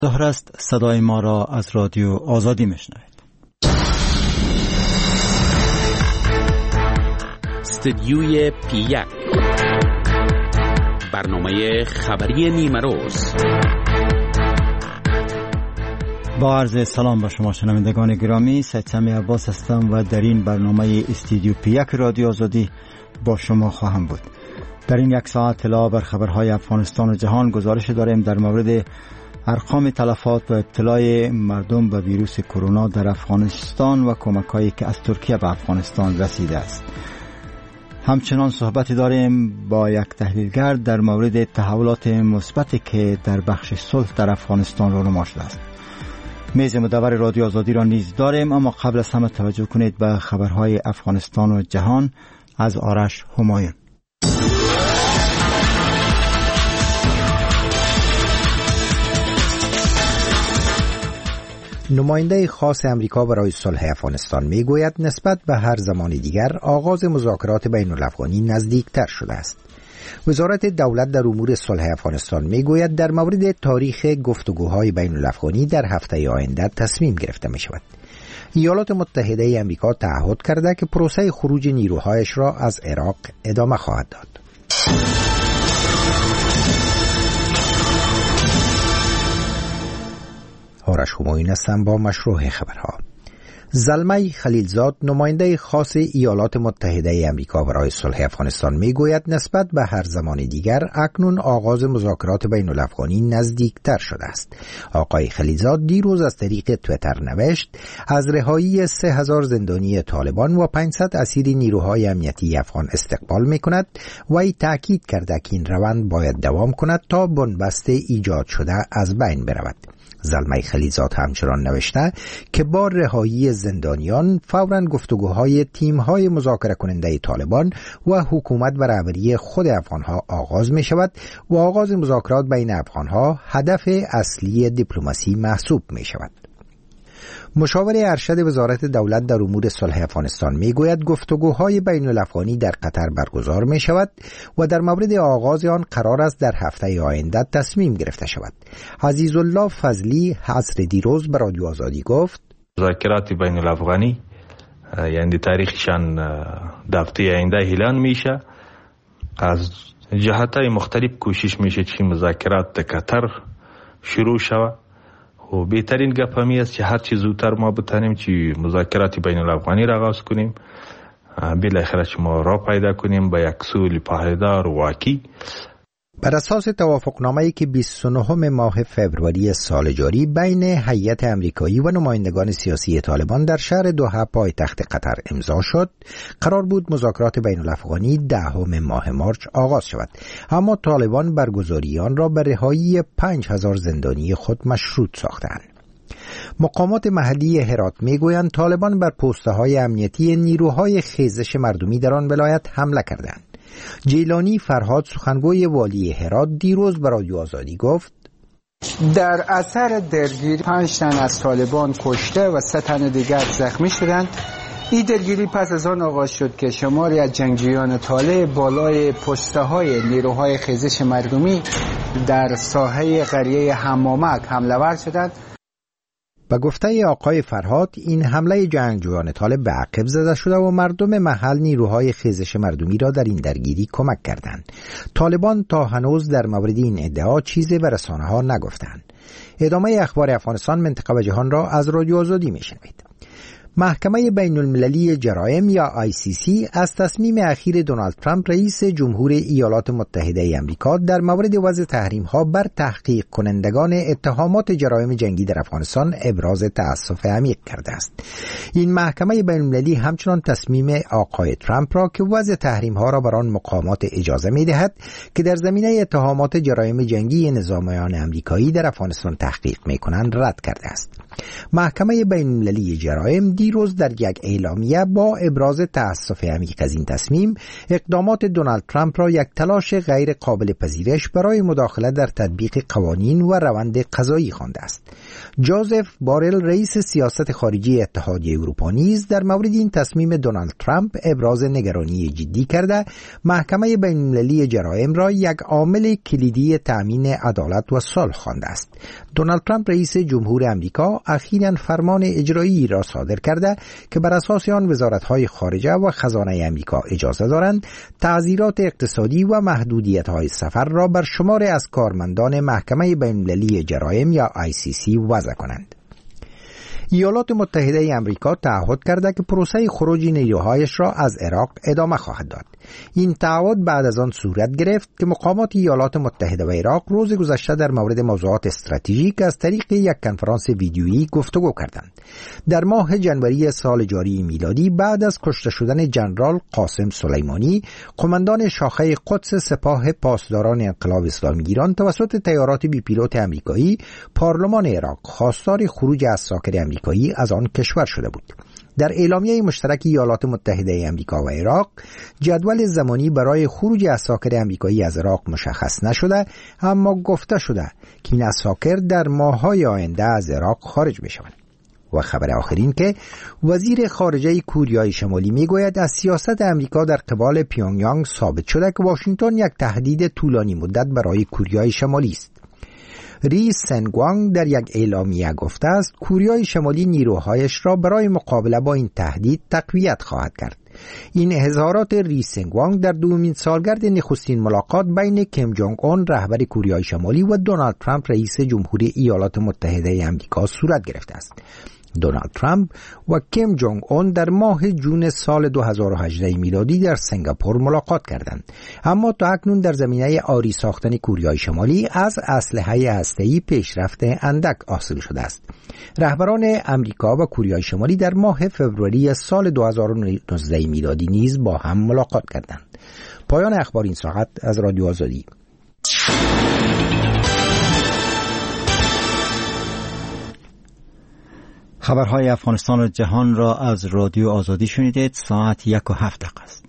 ظاهر است صدای ما را از رادیو آزادی میشنوید. استدیوی پی1 برنامه خبری نیمروز. با عرض سلام به شما شنوندگان گرامی، سید سمی عباس هستم و در این برنامه استدیو پی1 رادیو آزادی با شما خواهم بود. در این یک ساعت اطلاع بر خبرهای افغانستان و جهان گزارش داریم در مورد ارقام تلفات و ابتلای مردم به ویروس کرونا در افغانستان و کمک‌هایی که از ترکیه به افغانستان رسیده است. همچنان صحبتی داریم با یک تحلیلگر در مورد تحولات مثبتی که در بخش صلح در افغانستان رونما شده است. میز مدور رادیو آزادی را نیز داریم، اما قبل از همه توجه کنید به خبرهای افغانستان و جهان از آرش همایون. نماینده خاص امریکا برای صلح افغانستان میگوید نسبت به هر زمان دیگر آغاز مذاکرات بین الافغانی نزدیکتر شده است. وزارت دولت در امور صلح افغانستان میگوید در مورد تاریخ گفتگوهای بین الافغانی در هفته آینده تصمیم گرفته می شود. ایالات متحده امریکا تعهد کرده که پروسه خروج نیروهایش را از عراق ادامه خواهد داد. آرش همایون هستم با مشروع خبرها. زلمه خلیلزاد نماینده خاص ایالات متحده امریکا برای صلح افغانستان میگوید نسبت به هر زمان دیگر اکنون آغاز مذاکرات بین الافغانی نزدیکتر شده است. آقای خلیلزاد دیروز از طریق تویتر نوشت از رهایی 3000 زندانی طالبان و 500 اسیر نیروهای امنیتی افغان استقبال میکند و ای تاکید کرده که این روند باید دوام کند تا بنبست ایجاد شده از بین برود. زلمه خلیلزاد همچنان نوشته که با رهایی زندانیان فوراً گفتگوهای تیم‌های مذاکره کننده طالبان و حکومت و رهبری خود افغان‌ها آغاز می شود و آغاز مذاکرات بین افغان‌ها هدف اصلی دیپلماسی محسوب می شود. مشاور ارشد وزارت دولت در امور صلح افغانستان میگوید گفتگوهای بین الافغانی در قطر برگزار می شود و در مورد آغاز آن قرار است در هفته آینده تصمیم گرفته شود. عزیزالله فضلی عصر دیروز به رادیو آزادی گفت مذاکرات بین الافغانی یعنی تاریخشان در هفته آینده اعلان میشه. از جهت‌های مختلف کوشش میشه که مذاکرات در قطر شروع شود و بهترین گپ همی است که هر چی زودتر ما بتانیم که مذاکرات بین الافغانی را آغاز کنیم، بالاخره ما را پیدا کنیم با یک صلح پایدار و واقعی. بر اساس توافقنامه‌ای که 29 ماه فوریه سال جاری بین هیئت آمریکایی و نمایندگان سیاسی طالبان در شهر دوحه پایتخت قطر امضا شد، قرار بود مذاکرات بین الافغانی 10 ماه مارس آغاز شود، اما طالبان برگزاری آن را به رهایی 5000 زندانی خود مشروط ساختند. مقامات محلی هرات میگویند طالبان بر پست‌های امنیتی نیروهای خیزش مردمی در آن ولایت حمله کردند. جیلانی فرهاد سخنگوی والی هرات دیروز به رادیو آزادی گفت در اثر درگیری 5 تن از طالبان کشته و 3 تن دیگر زخمی شدند. این درگیری پس از آن آغاز شد که شماری از جنگجویان طالب بالای پست‌های نیروهای خیزش مردمی در ساحه قریه حمامک حمله ور شدند. به گفته آقای فرهاد این حمله جنگجویان طالب به عقب زده شده و مردم محل نیروهای خیزش مردمی را در این درگیری کمک کردند. طالبان تا هنوز در مورد این ادعا چیزی به رسانه‌ها نگفتند. ادامه اخبار افغانستان، منطقه و جهان را از رادیو آزادی میشنوید. محکمه بین المللی جرایم یا ICC از تصمیم اخیر دونالد ترامپ رئیس جمهور ایالات متحده امریکا در مورد وضع تحریم‌ها بر تحقیق کنندگان اتهامات جرایم جنگی در افغانستان ابراز تأسف عمیق کرده است. این محکمه بین المللی همچنان تصمیم آقای ترامپ را که وضع تحریم‌ها را بر آن مقامات اجازه می‌دهد که در زمینه اتهامات جرایم جنگی نظامیان آمریکایی در افغانستان تحقیق می‌کنند رد کرده است. محکمه بین المللی جرایم دیروز در یک اعلامیه با ابراز تأسف عمیق از این تصمیم اقدامات دونالد ترامپ را یک تلاش غیر قابل پذیرش برای مداخله در تطبیق قوانین و روند قضایی خوانده است. جوزف بارل رئیس سیاست خارجی اتحادیه اروپا نیز در مورد این تصمیم دونالد ترامپ ابراز نگرانی جدی کرده محکمه بین‌المللی جرایم را یک عامل کلیدی تأمین عدالت و صلح خوانده است. دونالد ترامپ رئیس جمهور امریکا اخیراً فرمان اجرایی را صادر کرده که بر اساس آن وزارت‌های خارجه و خزانه امریکا اجازه دارند تعزیرات اقتصادی و محدودیت‌های سفر را بر شمار از کارمندان محکمه بین‌المللی جرایم یا ICC وضع کنند. ایالات متحده امریکا تعهد کرده که پروسه خروج نیروهایش را از عراق ادامه خواهد داد. این تعهد بعد از آن صورت گرفت که مقامات ایالات متحده و عراق روز گذشته در مورد موضوعات استراتژیک از طریق یک کنفرانس ویدیویی گفتگو کردند. در ماه جنوری سال جاری میلادی بعد از کشته شدن جنرال قاسم سلیمانی، قماندان شاخه قدس سپاه پاسداران انقلاب اسلامی ایران توسط طیارات بی پیلوت امریکایی، پارلمان عراق خواستار خروج عساکر امریکایی از آن کشور شده بود. در اعلامیه مشترک ایالات متحده امریکا و عراق جدول زمانی برای خروج عساکر امریکایی از عراق مشخص نشده، اما گفته شده که این عساکر در ماه‌های آینده از عراق خارج می‌شوند. و خبر آخرین که وزیر خارجه کوریای شمالی میگوید از سیاست امریکا در قبال پیونگیانگ ثابت شده که واشنگتن یک تهدید طولانی مدت برای کوریای شمالی است. ری سنگوانگ در یک اعلامیه گفته است کوریای شمالی نیروهایش را برای مقابله با این تهدید تقویت خواهد کرد. این اظهارات ری سنگوانگ در دومین سالگرد نخستین ملاقات بین کیم جونگ اون رهبر کوریای شمالی و دونالد ترامپ رئیس جمهوری ایالات متحده آمریکا صورت گرفته است. دونالد ترامپ و کیم جونگ اون در ماه جون سال 2018 میلادی در سنگاپور ملاقات کردند، اما تا اکنون در زمینه آری ساختن کوریای شمالی از اسلحه هسته‌ای پیشرفت اندک حاصل شده است. رهبران امریکا و کوریای شمالی در ماه فوریه سال 2019 میلادی نیز با هم ملاقات کردند. پایان اخبار این ساعت از رادیو آزادی. خبرهای افغانستان و جهان را از رادیو آزادی شنیدید. ساعت 1:07 است.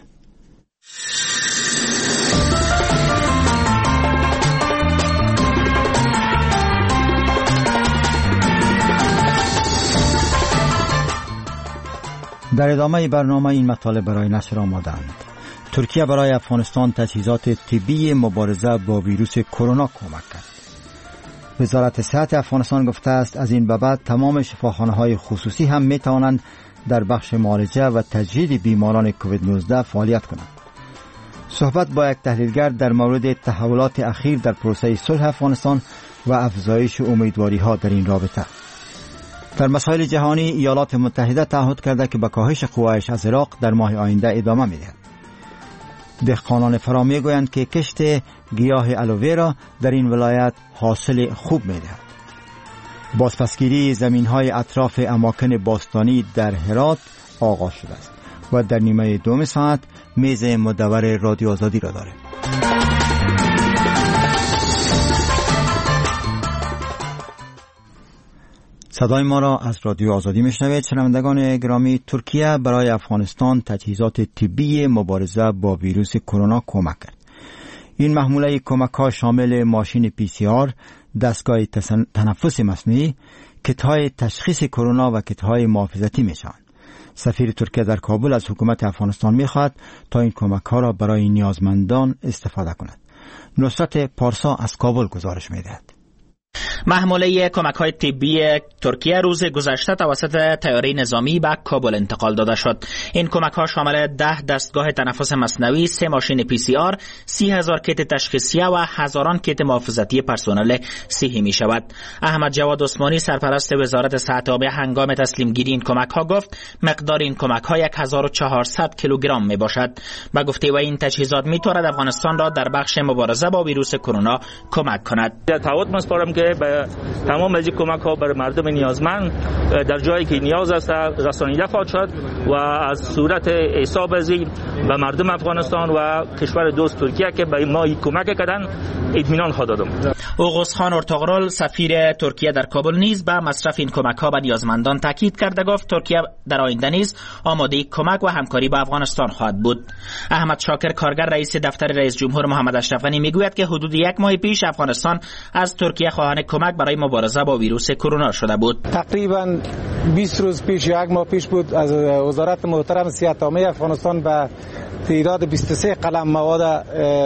در ادامه برنامه این مطالب برای نشر آماده‌اند. ترکیه برای افغانستان تجهیزات طبی مبارزه با ویروس کرونا کمک کرد. وزارت صحت افغانستان گفته است از این به بعد تمام شفاخانه‌های خصوصی هم می توانند در بخش معالجه و تجهیز بیماران کووید 19 فعالیت کنند. صحبت با یک تحلیلگر در مورد تحولات اخیر در پروسه صلح افغانستان و افزایش امیدواری‌ها در این رابطه. در مسائل جهانی ایالات متحده تعهد کرده که به کاهش قوایش از عراق در ماه آینده ادامه می‌دهد. دهقانان فرا میگویند که کشت گیاه الوویرا در این ولایت حاصل خوب می‌دهد. بازپسگیری زمین‌های اطراف اماکن باستانی در هرات آغاز شده است و در نیمه دوم ساعت میز مدور رادیو آزادی را داریم. صدای ما را از رادیو آزادی میشنوید. شنوندگان گرامی، ترکیه برای افغانستان تجهیزات طبی مبارزه با ویروس کرونا کمک کرد. این محموله کمک‌ها شامل ماشین PCR، دستگاه تنفس مصنوعی، کیت‌های تشخیص کرونا و کیت‌های محافظتی میشوند. سفیر ترکیه در کابل از حکومت افغانستان میخواهد تا این کمک‌ها را برای نیازمندان استفاده کند. نصرت پارسا از کابل گزارش میدهد. محموله کمک‌های طبی ترکیه روز گذشته توسط طیاره نظامی به کابل انتقال داده شد. این کمک‌ها شامل 10 دستگاه تنفس مصنوعی، 3 ماشین PCR، 30,000 کیت تشخیصیه و هزاران کیت محافظتی پرسنل صحی می‌شود. احمد جواد عثمانی سرپرست وزارت صحت عامه هنگام تسلیم گیری این کمک‌ها گفت مقدار این کمک‌ها 1400 کیلوگرم میباشد. به گفته او این تجهیزات می‌تواند افغانستان را در بخش مبارزه با ویروس کرونا کمک کند. که به تمام از کمک ها بر مردم نیازمند در جایی که نیاز است رسانیده خواهد شد و از صورت حساب ازی به مردم افغانستان و کشور دوست ترکیه که به ما کمک کردن اطمینان خواهد دادم. اوغوز خان ارتغرل سفیر ترکیه در کابل نیز به مصرف این کمک ها به نیازمندان تاکید کرده گفت ترکیه در آینده نیز آماده کمک و همکاری با افغانستان خواهد بود. احمد شاکر کارگر رئیس دفتر رئیس جمهور محمد اشرف غنی میگوید که حدود 1 ماه پیش افغانستان از ترکیه خواهان کمک کمک برای مبارزه با ویروس کرونا شده بود. تقریبا 20 روز پیش یا 1 ماه پیش بود از وزارت محترم صحت عامه افغانستان به تعداد 23 قلم مواد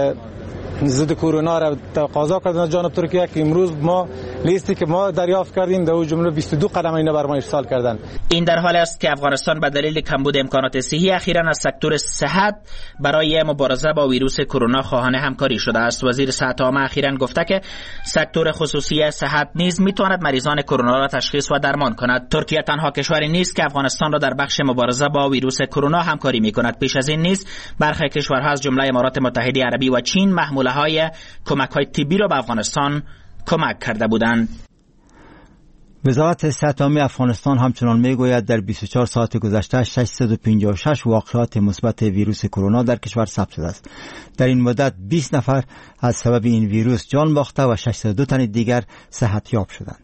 ضد کرونا را تقاضا کردن از جانب ترکیه که امروز ما لیستی که ما دریافت کردیم در اون جمله 22 قلم اینا بر ما ارسال کردن. این در حالی است که افغانستان به دلیل کمبود امکانات صحی اخیراً از سکتور صحت برای مبارزه با ویروس کرونا خواهان همکاری شده است. وزیر صحت عامه اخیراً گفته که سکتور خصوصی صحت نیز میتواند مریضان کرونا را تشخیص و درمان کند. ترکیه تنها کشوری نیست که افغانستان را در بخش مبارزه با ویروس کرونا همکاری میکند. پیش از این نیز برخی کشورها از جمله امارات متحده عربی و چین محموله‌های کمک‌های طبی را به افغانستان کمک کرده بودند. وزارت صحت عامه افغانستان همچنان میگوید در 24 ساعت گذشته 656 واقعات مثبت ویروس کرونا در کشور ثبت شده است. در این مدت 20 نفر از سبب این ویروس جان باخته و 602 تن دیگر صحتیاب شدند.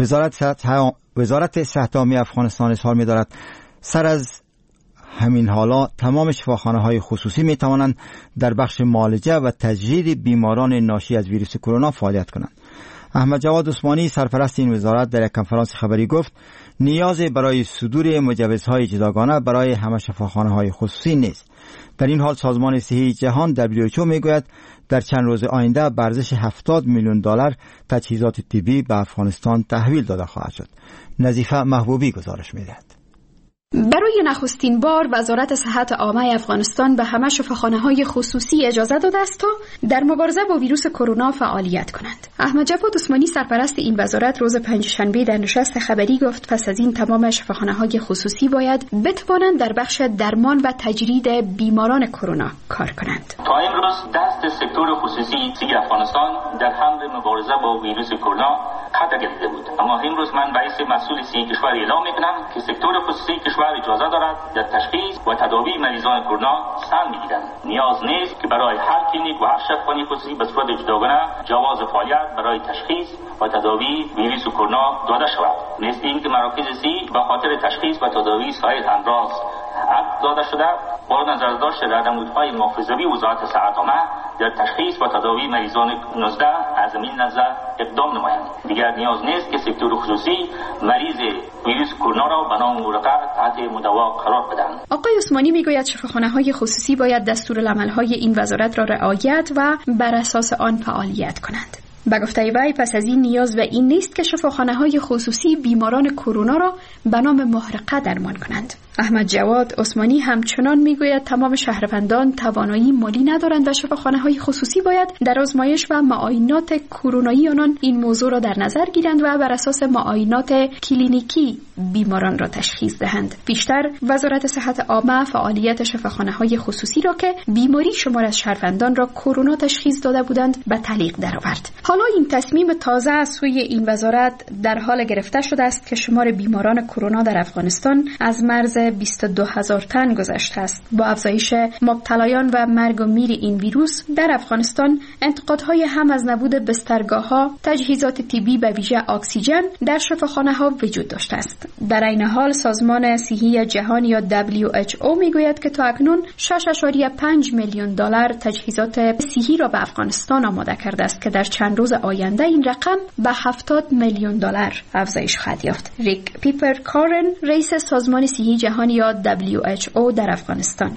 وزارت صحت عامه افغانستان اظهار می‌دارد سر از همین حالا تمام شفاخانه‌های خصوصی می‌توانند در بخش معالجه و تجدید بیماران ناشی از ویروس کرونا فعالیت کنند. احمد جواد عثمانی سرپرست این وزارت در یک کنفرانس خبری گفت نیاز برای صدور مجوزهای جداگانه برای همه شفاخانه‌های خصوصی نیست. در این حال سازمان صحی جهان WHO میگوید در چند روز آینده به ارزش $70 میلیون تجهیزات طبی به افغانستان تحویل داده خواهد شد. نظیفه محبوبی گزارش می‌دهد. برای نخستین بار وزارت صحت عامه افغانستان به همه شفاخانه‌های خصوصی اجازه داده است تا در مبارزه با ویروس کرونا فعالیت کنند. احمد جواد عثمانی سرپرست این وزارت روز پنجشنبه در نشست خبری گفت پس از این تمام شفاخانه‌های خصوصی باید بتوانند در بخش درمان و تجرید بیماران کرونا کار کنند. تا امروز دست سکتور خصوصی افغانستان در حمل مبارزه با ویروس کرونا قطع گرفته بود، اما امروز من رئیس مسئول صحی کشور اعلام میکنم که سکتور خصوصی کشور اجازه دارد در تشخیص و تداوی مریضان کرونا سهم میگیرند. نیاز نیست که برای هر کلینیک و هر شفاخانه خصوصی به صورت جداگانه جواز فعالیت برای تشخیص و تداوی ویروس کرونا داده شود. مثل اینکه مراکز صحی به خاطر تشخیص و تداوی سایر امراض عقد داده شده با نظر داشت راهنمودهای محافظوی وزارت صحت عامه در تشخیص و تداوی مریضان 19 از این نظر اقدام نمایند. دیگر نیاز نیست که سکتور خصوصی مریض ویروس کرونا را به نام ورقه تحت مداوا قرار بدهند. آقای عثمانی میگوید شفاخانه‌های خصوصی باید دستورالعمل‌های این وزارت را رعایت و بر اساس آن فعالیت کنند. به گفته وی پس از این نیاز به این نیست که شفاخانه‌های خصوصی بیماران کرونا را به نام محرقه درمان کنند. احمد جواد عثمانی همچنان میگوید تمام شهروندان توانایی مالی ندارند و شفاخانه‌های خصوصی باید در آزمایش و معاینات کرونایی آنان این موضوع را در نظر گیرند و بر اساس معاینات کلینیکی بیماران را تشخیص دهند. بیشتر وزارت صحت عامه فعالیت شفاخانه‌های خصوصی را که بیماری شمار از شهروندان را کرونا تشخیص داده بودند به تعلیق درآورد. حالا این تصمیم تازه از سوی این وزارت در حال گرفته شده است که شمار بیماران کرونا در افغانستان از مرز 22,000 تن گذشته است. با افزایش مبتلایان و مرگ و میر این ویروس در افغانستان انتقادهای هم از نبود بسترگاه‌ها، تجهیزات طبی به ویژه اکسیژن در شفاخانه‌ها وجود داشته است. در این حال سازمان صحی جهانی یا WHO میگوید که تا اکنون 6.5 میلیون دلار تجهیزات صحی را به افغانستان آماده کرده است که در چند روز آینده این رقم به 70 میلیون دلار افزایش خواهد یافت. ریک پیپر کارن رئیس سازمان صحی جهانی یا WHO در افغانستان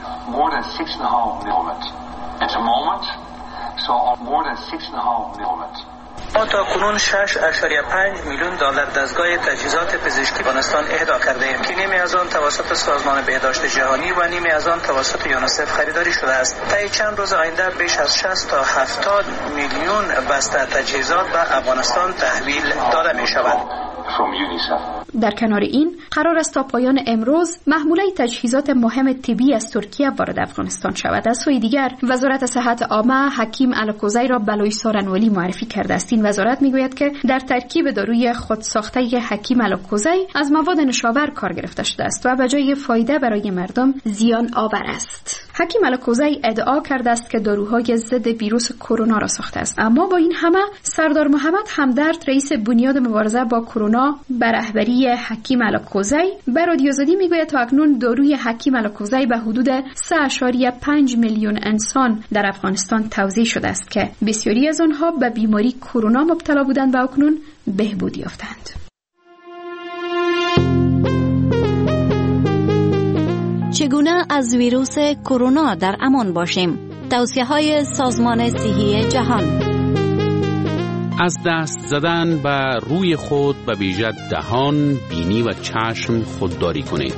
ما تا کنون 6.5 میلیون دلار دستگاه تجهیزات پزشکی افغانستان اهدا کرده ایم که نیمی از آن توسط سازمان بهداشت جهانی و نیمی از آن توسط یونیسف خریداری شده است. طی چند روز آینده بیش از 60 تا 70 میلیون بسته تجهیزات به افغانستان تحویل داده می شود. در کنار این قرار است تا پایان امروز محموله تجهیزات مهم طبی از ترکیه وارد افغانستان شود. از سوی دیگر وزارت صحت عامه حکیم الکوزی را بلوی سارنوالی معرفی کرده است. این وزارت میگوید که در ترکیب داروی خودساخته حکیم الکوزی از مواد نشاور کار گرفته شده است و به جای فایده برای مردم زیان آور است. حکیم الکوزی ادعا کرده است که داروهای ضد ویروس کرونا را ساخته است، اما با این همه سردار محمد همدرد رئیس بنیاد مبارزه با کرونا به رهبری حکیم الکوزی به رادیو آزادی میگوید تا اکنون داروی حکیم الکوزی به حدود 3.5 میلیون انسان در افغانستان توزیع شده است که بسیاری از آنها به بیماری کرونا مبتلا بودند و اکنون بهبود یافتند. چگونه از ویروس کرونا در امان باشیم؟ توصیه‌های سازمان صحی جهان. از دست زدن به روی خود به ویژه دهان، بینی و چشم خودداری کنید.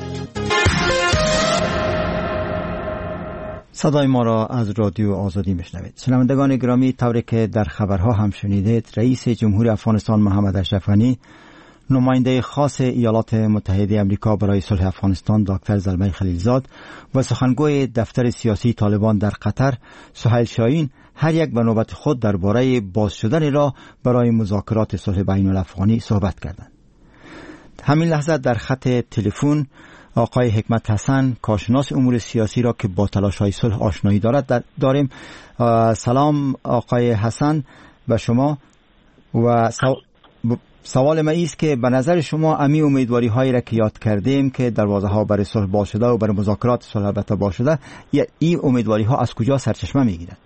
صدای ما را از رادیو آزادی میشنوید. شنوندگان گرامی، طوری که در خبرها هم شنیدید، رئیس جمهور افغانستان محمد اشرف غنی، نماینده خاص ایالات متحده آمریکا برای صلح افغانستان دکتر زلمه خلیلزاد و سخنگوی دفتر سیاسی طالبان در قطر سهیل شاهین هر یک به نوبت خود درباره باز شدن راه برای مذاکرات صلح بین الافغانی صحبت کردند. همین لحظه در خط تلفن آقای حکمت حسن، کارشناس امور سیاسی را که با تلاش‌های صلح آشنایی داریم. سلام آقای حسن به شما. و سوال ما است که به نظر شما امی امیدواری هایی را که یاد کردیم که دروازه ها برای صلح باز شده و برای مذاکرات صلح البته باز شده، این امیدواری ها از کجا سرچشمه میگیرند؟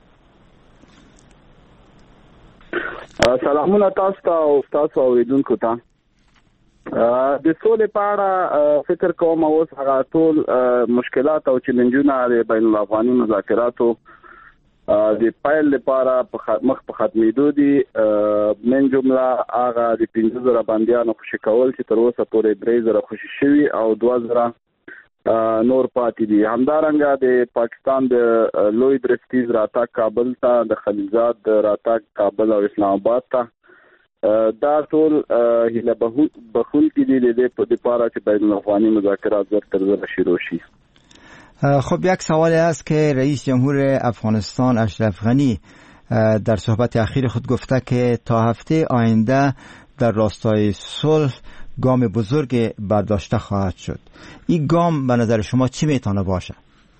سلامونه تاسو ته او تاسو اوریدونکو ته. د سولې په اړه فکر کوم اوس هغه ټول مشکلات او چیلنجونه د بین الافغاني مذاکراتو د پایل لپاره مخ په ختمېدو دي. من جمله هغه د 15,000 بندیانو خوشي کول چې تر اوسه پورې 3,000 خوشي شوي او 2,000 نور پاتې دي. همدارنګه د پاکستان د لوی درستیز راتګ کابل ته، د خلیلزاد راتګ کابل او اسلام آباد ته، دا ټول هیله بخونکي دي د دې په لپاره چې بین الافغاني مذاکرات زر تر زر شروع شي. خب یک سوالی است که رئیس جمهور افغانستان اشرف غنی در صحبت اخیر خود گفته که تا هفته آینده در راستای صلح گام بزرگ برداشته خواهد شد. این گام به نظر شما چی میتونه باشه؟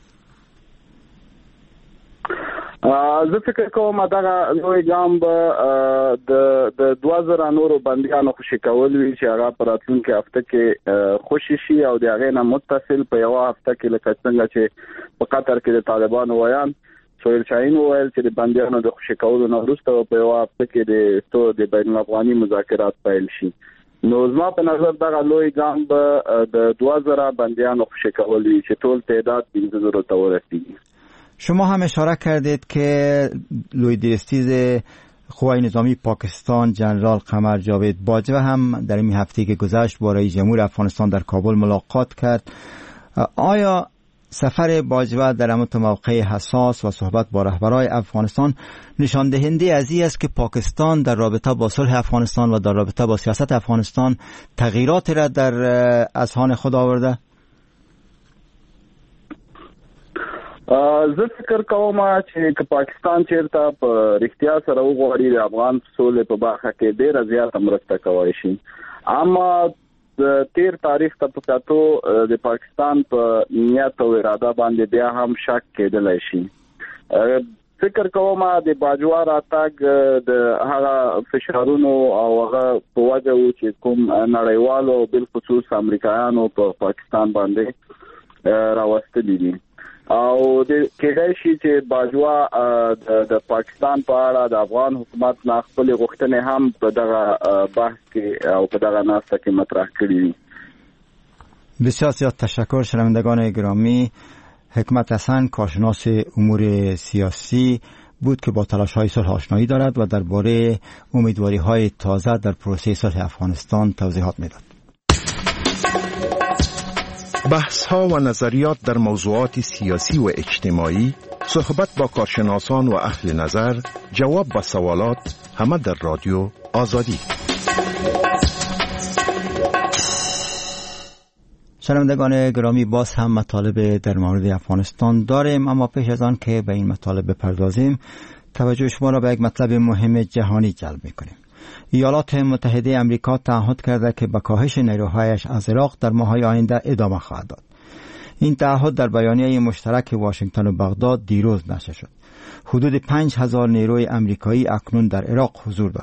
زه فکر کوم دا لوی ګام به د 2,000 نورو بندیانو خوشي کول وي چې هغه په راتلونکي هفته کې خوشي شي او د هغې نه متصل په یوه هفته کې لکه څنګه چې په قطر کې د طالبانو ویان سهیل شاهین وویل چې د بندیانو د خوشي کولو نه وروسته په یوه هفته کې د بین الافغاني مذاکرات پیل شي. نو زما په نظر دغه لوی ګام به د 2,000 بندیانو خوشي کول وي چې ټول تعداد 15,000 ته ورسیږي. شما هم اشاره کردید که لوی درستیز قوای نظامی پاکستان جنرال قمر جاوید باجوه هم در این هفته که گذشت با رئیس جمهور افغانستان در کابل ملاقات کرد. آیا سفر باجوه در همون موقع حساس و صحبت با رهبران افغانستان نشان دهنده از این است که پاکستان در رابطه با صلح افغانستان و در رابطه با سیاست افغانستان تغییرات را در اذهان خود آورده؟ زه فکر کوم چې پاکستان چیرته په رښتیا سره وغواړي د افغان سولې په برخه کې ډېره زیاته مرسته کولی شي، اما د تیر تاریخ ته په کتو د پاکستان په نیت او اراده باندې بیا هم شک کېدلی شي. فکر کوم د باجوه راتګ د هغه فشارونو او هغه په وجه و چې کوم نړیوالو او بالخصوص امریکایانو په پاکستان باندې راوستلي دي او د کېدای شي چې باجوه د پاکستان په اړه د افغان حکومت نه خپل غوښتنې هم په دغه بحث کې او په دغه ناسته کې مطرح کړي دي. بسیار زیاد تشکر. شنوندگان گرامی، حکمت حسن کارشناس امور سیاسی بود که با تلاش‌های صلح آشنایی دارد و درباره امیدواری‌های تازه در پروسه صلح افغانستان توضیحات می‌داد. بحث‌ها و نظریات در موضوعات سیاسی و اجتماعی، صحبت با کارشناسان و اهل نظر، جواب به سوالات، همه در رادیو آزادی. شنوندگان گرامی، باز هم مطالب در مورد افغانستان داریم، اما پیش از آن که به این مطالب بپردازیم توجه شما را به یک مطلب مهم جهانی جلب می‌کنیم. ایالات متحده آمریکا تعهد کرده که به کاهش نیروهایش از عراق در ماه‌های آینده ادامه خواهد داد. این تعهد در بیانیه مشترک واشنگتن و بغداد دیروز نشر شد. حدود 5,000 نیروی آمریکایی اکنون در عراق حضور دارند.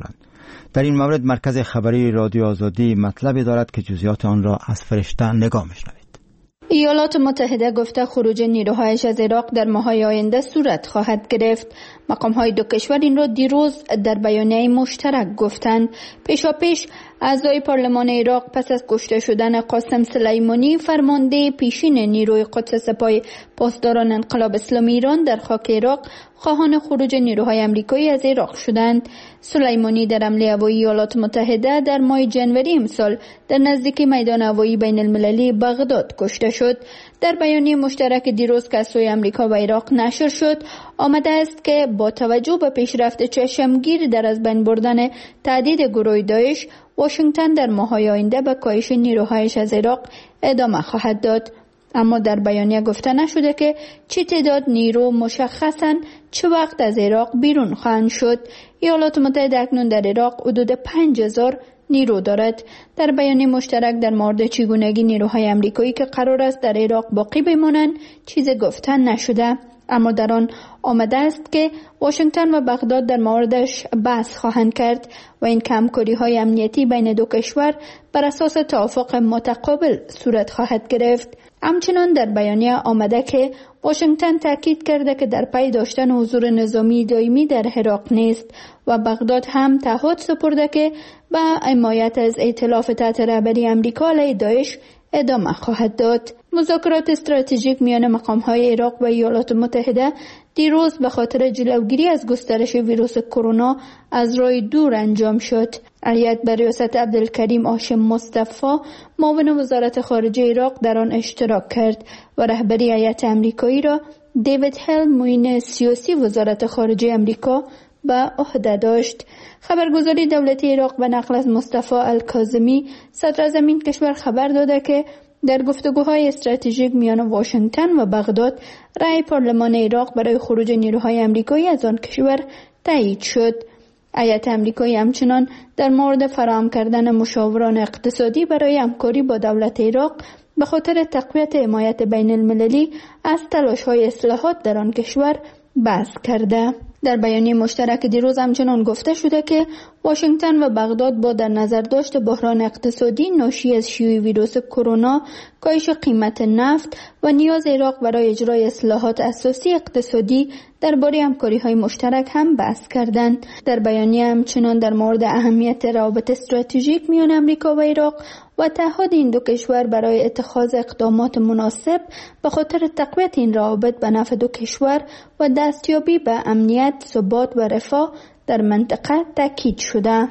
در این مورد مرکز خبری رادیو آزادی مطلبی دارد که جزئیات آن را از فرشته نگاه می‌شنوید. ایالات متحده گفته خروج نیروهایش از عراق در ماه‌های آینده صورت خواهد گرفت. مقام‌های دو کشور این را دیروز در بیانیه مشترک گفتند. پیشاپیش اعضای پارلمان عراق پس از کشته شدن قاسم سلیمانی فرمانده پیشین نیروی قدس سپاه پاسداران انقلاب اسلامی ایران در خاک عراق خواهان خروج نیروهای آمریکایی از عراق شدند. سلیمانی در حمله هوایی ایالات متحده در ماه جنوری امسال در نزدیکی میدان هوایی بین المللی بغداد کشته شد. در بیانیه مشترک دیروز که از سوی آمریکا و عراق نشر شد آمده است که با توجه به پیشرفت چشمگیر در از بین بردن تعدید گروه داعش، واشنگتن در ماه‌های آینده به کاهش نیروهایش از عراق ادامه خواهد داد. اما در بیانیه گفته نشده که چه تعداد نیرو مشخصاً چه وقت از عراق بیرون خواهند شد. ایالات متحده اکنون در عراق حدود 5000 نیرو دارد. در بیانیه مشترک در مورد چگونگی نیروهای آمریکایی که قرار است در عراق باقی بمانند چیزی گفته نشده، اما در آن آمده است که واشنگتن و بغداد در موردش بحث خواهند کرد و این همکاری‌های امنیتی بین دو کشور بر اساس توافق متقابل صورت خواهد گرفت. همچنان در بیانیه آمده که واشنگتن تاکید کرده که در پی داشتن حضور نظامی دائمی در عراق نیست و بغداد هم تعهد سپرده که به حمایت از ائتلاف تحت رهبری آمریکا علیه داعش ادامه خواهد داد. مذاکرات استراتژیک میان مقام‌های عراق و ایالات متحده دیروز به خاطر جلوگیری از گسترش ویروس کرونا از راه دور انجام شد. هیئت به ریاست عبدالکریم هاشم مصطفی معاون وزارت خارجه عراق در آن اشتراک کرد و رهبری هیئت آمریکایی را دیوید هل معین سیاسی وزارت خارجه آمریکا به عهده داشت. خبرگزاری دولتی عراق به نقل از مصطفی الکاظمی صدراعظم این کشور خبر داده که در گفتگوهای استراتژیک میان واشنگتن و بغداد رأی پارلمان عراق برای خروج نیروهای آمریکایی از آن کشور تایید شد. هیئت آمریکایی همچنان در مورد فراهم کردن مشاوران اقتصادی برای همکاری با دولت عراق به خاطر تقویت حمایت بین المللی از تلاش‌های اصلاحات در آن کشور بحث کرده. در بیانیه مشترک دیروز همچنان گفته شده که واشنگتن و بغداد با در نظر داشت بحران اقتصادی ناشی از شیوع ویروس کرونا، کاهش قیمت نفت و نیاز عراق برای اجرای اصلاحات اساسی اقتصادی درباره همکاری‌های مشترک هم بحث کردند. در بیانیه همچنان در مورد اهمیت روابط استراتژیک میان آمریکا و عراق و تعهد این دو کشور برای اتخاذ اقدامات مناسب به خاطر تقویت این روابط به نفع دو کشور و دستیابی به امنیت، ثبات و رفاه در منطقه تاکید شده.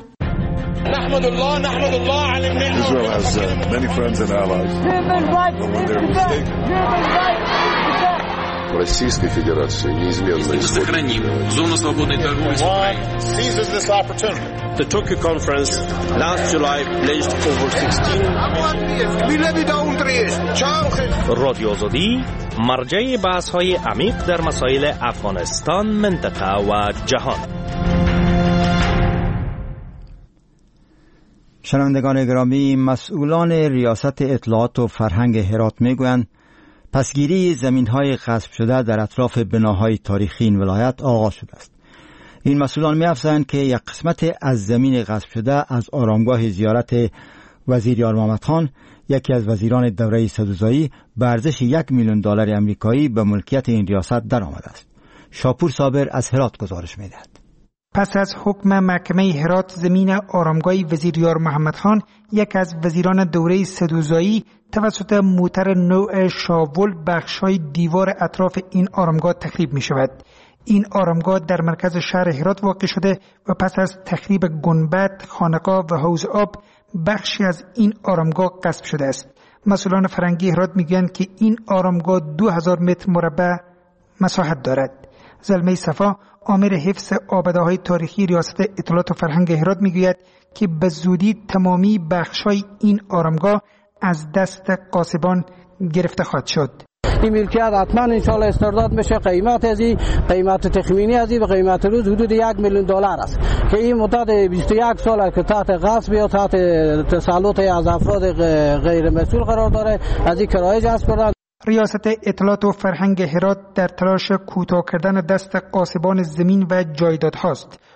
نحمد الله على النعمة. Israel has many friends and allies. But when they're mistaken. Российской Федерации неизменно сохраним зону свободной торговли с Украиной. Seizes this opportunity. The Tokyo conference last July pledged over 16 رادیو آزادی مرجع بحث‌های عمیق در مسائل افغانستان، منطقه و جهان. شنوندگان گرامی، مسئولان ریاست اطلاعات و فرهنگ هرات میگویند پسگیری زمین‌های غصب شده در اطراف بناهای تاریخی این ولایت آغاز شده است. این مسئولان می‌افزایند که یک قسمت از زمین غصب شده از آرامگاه زیارت وزیر یار محمد خان، یکی از وزیران دوره سدوزایی، به ارزش $1,000,000 آمریکایی به ملکیت این ریاست درآمده است. شاپور صابر از هرات گزارش می‌دهد. پس از حکم محکمه هرات، زمین آرامگاه وزیر یار محمد خان، یک از وزیران دوره سدوزایی، توسط موتر نوع شاول بخشای دیوار اطراف این آرامگاه تخریب می شود. این آرامگاه در مرکز شهر هرات واقع شده و پس از تخریب گنبد، خانقاه و حوض آب، بخشی از این آرامگاه غصب شده است. مسئولان فرهنگی هرات میگویند که این آرامگاه 2000 متر مربع مساحت دارد. زلمه صفا، آمر حفظ آباده‌های تاریخی ریاست اطلاعات و فرهنگ هرات میگوید که به زودی تمامی بخشای این آرامگاه از دست غاصبان گرفته خواهد شد. این ملکیت حتما انشالله استرداد میشه. قیمت تخمینی از این به قیمت روز حدود $1,000,000 است که این مدت 21 سال است که تحت غصب یا تحت تسلط از افراد غیر مسئول قرار داره. از این کرایه جذب کردن. ریاست اطلاعات و فرهنگ هرات در تلاش کوتاه کردن دست غاصبان زمین و جایدادهاست.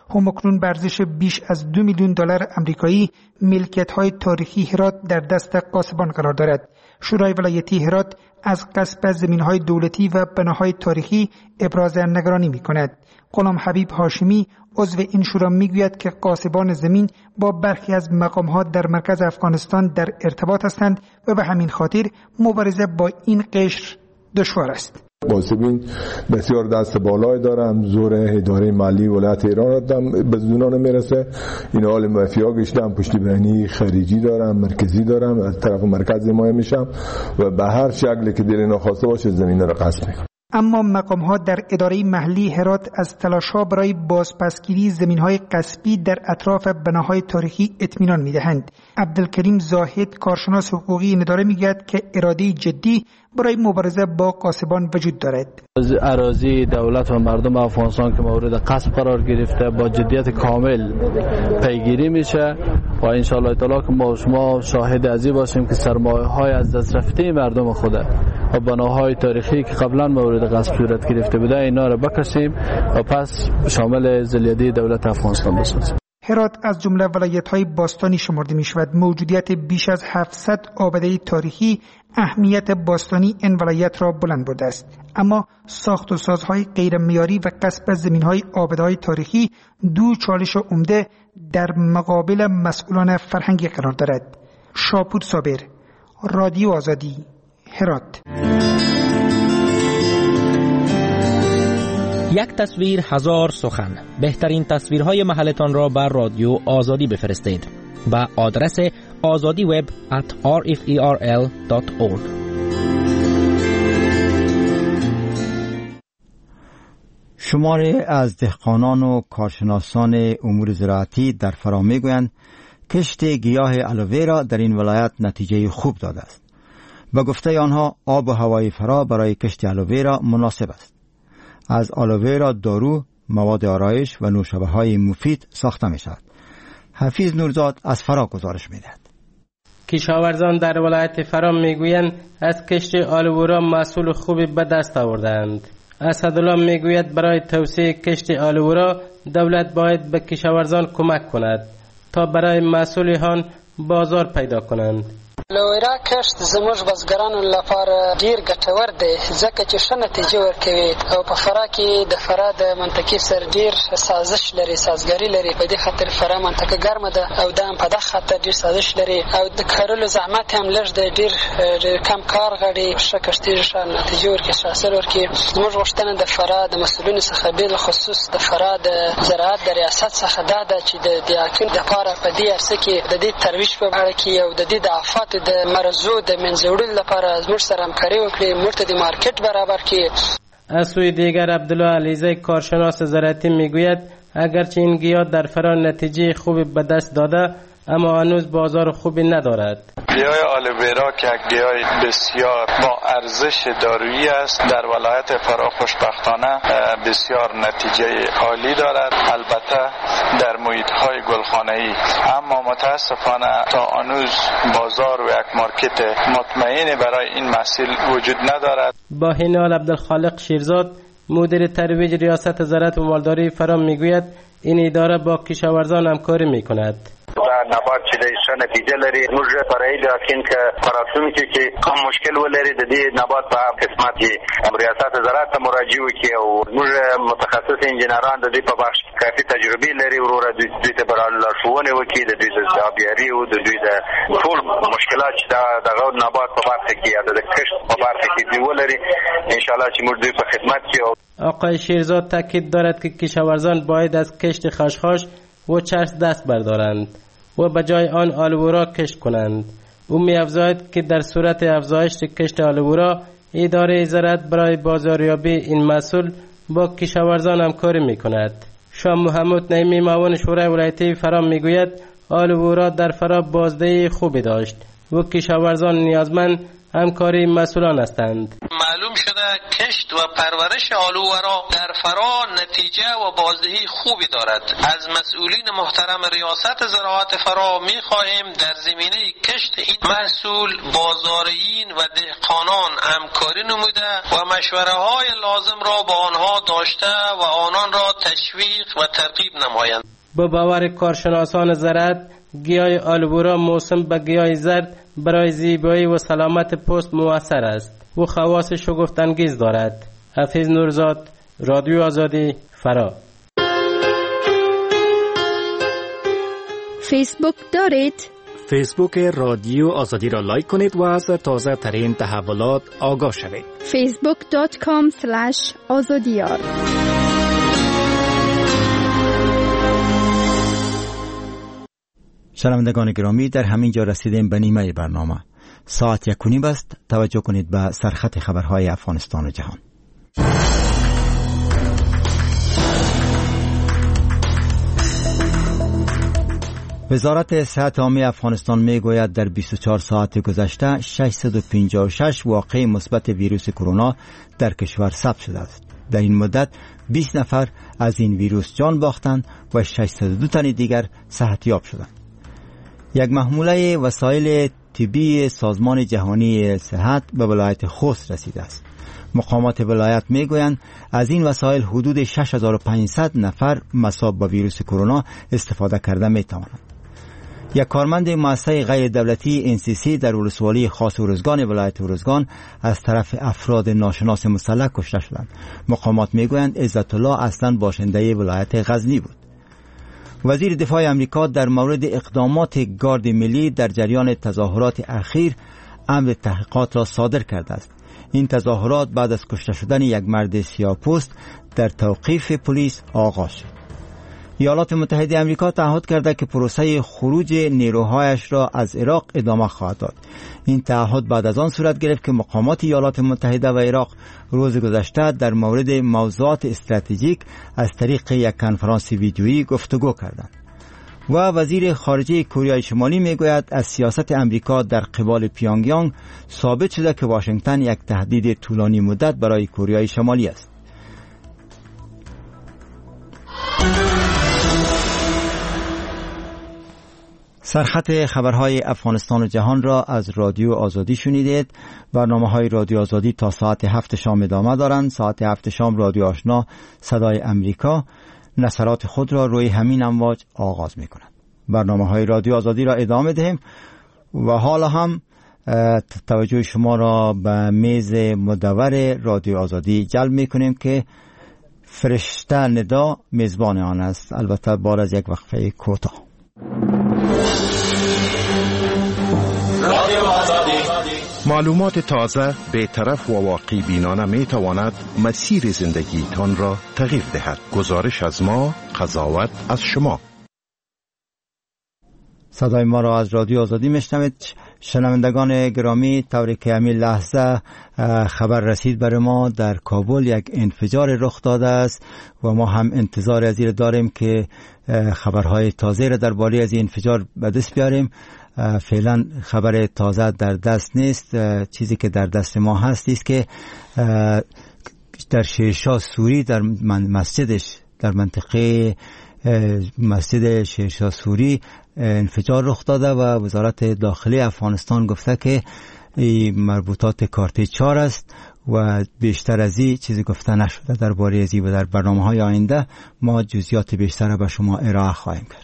همکنون به ارزش بیش از 2 میلیون دلار آمریکایی ملکیت‌های تاریخی هرات در دست غاصبان قرار دارد. شورای ولایتی هرات از غصب زمین‌های دولتی و بناهای تاریخی ابراز نگرانی می‌کند. غلام حبیب هاشمی عضو این شورا میگوید که غاصبان زمین با برخی از مقام‌ها در مرکز افغانستان در ارتباط هستند و به همین خاطر مبارزه با این قشر دشوار است. غاصبین بسیار دست بالای دارن، زور اداره مالی ولایت ایران هم به زونان میرسه. این حال مافیا گشتن، پشتیبانی خارجی دارن، مرکزی دارن، از طرف مرکز حمایت میشن و به هر شکلی که دل ناخواسته باشه زمین رو غصب میکنن. اما مقام‌ها در اداره محلی هرات از تلاش‌ها برای بازپسگیری زمین‌های غصبی در اطراف بناهای تاریخی اطمینان می‌دهند. عبدالکریم زاهد کارشناس حقوقی این اداره می‌گوید که اراده جدی برای مبارزه با غاصبان وجود دارد. اراضی دولت و مردم افغانستان که مورد غصب قرار گرفته با جدیت کامل پیگیری میشه و ان شاء الله تعالی که ما شما شاهد ازی باشیم که سرمایه‌های از دست رفته مردم خود و بناهای تاریخی که قبلا مورد غصب صورت گرفته بوده اینا رو بکشیم و پس شامل ذلیعه دولت افغانستان بسازیم. هرات از جمله ولایت‌های باستانی شمرده می‌شود. موجودیت بیش از 700 آباده تاریخی اهمیت باستانی این ولایت را بلند برده است. اما ساخت و سازهای غیر معیاری و غصب زمین‌های آباده‌های تاریخی دو چالش عمده در مقابل مسئولان فرهنگی قرار دارد. شاپور صابر، رادیو آزادی، هرات. یک تصویر هزار سخن. بهترین تصویرهای محلتان را بر رادیو آزادی بفرستید با آدرس azadiweb@rferl.org. شماری از دهقانان و کارشناسان امور زراعتی در فرا میگویند کشت گیاه آلوویرا در این ولایت نتیجه خوب داده است. به گفته آنها آب و هوای فرا برای کشت آلوویرا مناسب است. از آلوویرا دارو، مواد آرایش و نوشابه‌های مفید ساخته می شود. حفیظ نورزاد از فرا گزارش می دهد. کشاورزان در ولایت فرا می گویند از کشت آلوویرا محصول خوبی به دست آوردند. اسدالله می گوید برای توسعه کشت آلوویرا دولت باید به کشاورزان کمک کند تا برای محصولشان بازار پیدا کنند. آلوویرا کښت زموږ بزګرانو لپاره ډیر ګټور دی ځکه چې ښه نتیجه ورکوي او په فرا کې د فرا د منطقې سره ډیر سازش لري، سازګاری لري. په دې خاطر فرا منطقه ګرمه ده او دا هم په دغه خاطر ډیر سازش لري او د کرلو زحمت هم لږ دی، ډیر کم کار غواړي. ښه کښتۍ ښه نتیجه ورکوي، ښه حاصل ورکوي. زموږ غوښتنه د فرا د مسؤلینو څخه بالخصوص د فرا د زراعت د ریاست څخه دا ده چې د حاکم دپاره په دې عرصه کې د دې ترویج په اړه کې او د دې د آفات د مرزو د منځوړلو لپاره زموږ سره همکاري وکړي، موږ ته د مارکت برابر کړي. از سوی دیگر عبدالله علیزی کارشناس زراعتی میگوید اگرچه این گیاه در فرا نتیجه خوبی به دست داده اما هنوز بازار خوبی ندارد. گیاه آلوویرا که گیاه بسیار با ارزش دارویی است در ولایت فرا خوشبختانه بسیار نتیجه عالی دارد، البته در محیط‌های گلخانه‌ای، اما متاسفانه تا هنوز بازار و یک مارکت مطمئن برای این محصول وجود ندارد. با این حال عبدالخالق شیرزاد مدیر ترویج ریاست زراعت و مالداری فرا میگوید این اداره با کشاورزان همکاری میکند. نبات چې د ښه نتیجه لري، موږ فرعي لیکن که پراتونکو کې کوم مشکل ولري د دې نبات په قسمت کې ریاست زراعت ته مراجعه وکړي او موږ متخصص انجینران د دې په بخش کې کافي تجربه لري وروره دوی ته لارښوونه وکړي د دوی د آبیاري او د دوی د ټول مشکلات چې دغه نبات په برخه کې یا د کښت په برخه کې دی ولري ان شاء الله چې موږ دوی په خدمت کې. آقای شیرزاد تاکید دارد که کشاورزان باید از کشت خشخاش و چرس دست بردارند و به جای آن آلوویرا کشت کنند. او می‌افزاید که در صورت افزایش کشت آلوویرا اداره زراعت برای بازاریابی این محصول با کشاورزان همکاری می‌کند. شاه محمود نعیمی معاون شورای ولایتی فرا می‌گوید آلوویرا در فرا بازدهی خوبی داشت و کشاورزان نیازمند همکاری مسئولان هستند. معلوم شده کشت و پرورش آلوورا در فرا نتیجه و بازدهی خوبی دارد. از مسئولین محترم ریاست زراعت فرا می خواهیم در زمینه کشت این محصول بازاریین و دهقانان همکاری نموده و مشوره های لازم را با آنها داشته و آنان را تشویق و ترغیب نمایند. با باور کارشناسان زراعت گیاه آلوبورا موسم به گیاه زرد برای زیبایی و سلامت پوست مؤثر است و خواص شگفت‌انگیز دارد. حفیظ نورزاد، رادیو آزادی، فرا. فیسبوک دارید؟ فیسبوک رادیو آزادی را لایک کنید و از تازه ترین تحولات آگاه شوید. facebook.com/azadiyar. شنوندگان گرامی، در همین جا رسیدیم به نیمه برنامه. ساعت 1:30 است. توجه کنید به سرخط خبرهای افغانستان و جهان. وزارت صحت عامه افغانستان میگوید در 24 ساعت گذشته 656 واقعه مثبت ویروس کرونا در کشور ثبت شده است. در این مدت 20 نفر از این ویروس جان باختند و 602 تن دیگر صحتیاب شدند. یک محموله وسایل طبی سازمان جهانی صحت به ولایت خوست رسیده است. مقامات ولایت میگویند از این وسایل حدود 6500 نفر مصاب با ویروس کرونا استفاده کرده میتوانند. یک کارمند مؤسسه غیر دولتی NCC در ولسوالی خاص ارزگان ولایت ارزگان از طرف افراد ناشناس مسلح کشته شدند. مقامات میگویند عزت الله اصلا باشنده ولایت غزنی بود. وزیر دفاع امریکا در مورد اقدامات گارد ملی در جریان تظاهرات اخیر امر تحقیقات را صادر کرده است. این تظاهرات بعد از کشته شدن یک مرد سیاه‌پوست در توقیف پلیس آغاز شد. ایالات متحده آمریکا تعهد کرده که پروسه خروج نیروهایش را از عراق ادامه خواهد داد. این تعهد بعد از آن صورت گرفت که مقامات ایالات متحده و عراق روز گذشته در مورد موضوعات استراتژیک از طریق یک کنفرانس ویدیویی گفتگو کردند. و وزیر خارجه کره شمالی میگوید از سیاست امریکا در قبال پیونگیانگ ثابت شده که واشنگتن یک تهدید طولانی مدت برای کره شمالی است. سرخط خبرهای افغانستان و جهان را از رادیو آزادی شنیدید. برنامه‌های رادیو آزادی تا ساعت 7 شام ادامه دارند. ساعت 7 شام رادیو آشنا صدای امریکا نشرات خود را روی همین امواج آغاز می‌کند. برنامه‌های رادیو آزادی را ادامه دهیم و حالا هم توجه شما را به میز مدور رادیو آزادی جلب می‌کنیم که فرشته ندا میزبان آن است، البته بعد از یک وقفه کوتاه. معلومات تازه، بی‌طرف و واقعی بینانه می تواند مسیر زندگیتان را تغییر دهد. گزارش از ما، قضاوت از شما. صدای ما را از رادیو آزادی میشنوید. شنوندگان گرامی، طوری که همین لحظه خبر رسید بر ما در کابل یک انفجار رخ داده است و ما هم انتظار از این داریم که خبرهای تازه را درباره از این انفجار به دست بیاریم. فعلا خبر تازه در دست نیست. چیزی که در دست ما هست است که در شیرشاه سوری در مسجدش در منطقه مسجد شیرشاه سوری انفجار رخ داده و وزارت داخلی افغانستان گفته که مربوطات کارت 4 است و بیشتر از این چیزی گفته نشده درباره از این و در برنامه‌های آینده ما جزئیات بیشتر به شما ارائه خواهیم کرد.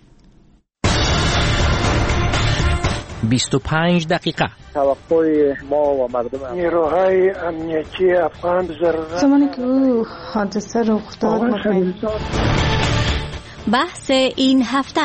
25 دقیقه توقع ما و مردم نیروهای امنیتی افغان ضرورت زمانی که او حادثه رخ داد بحث این هفته.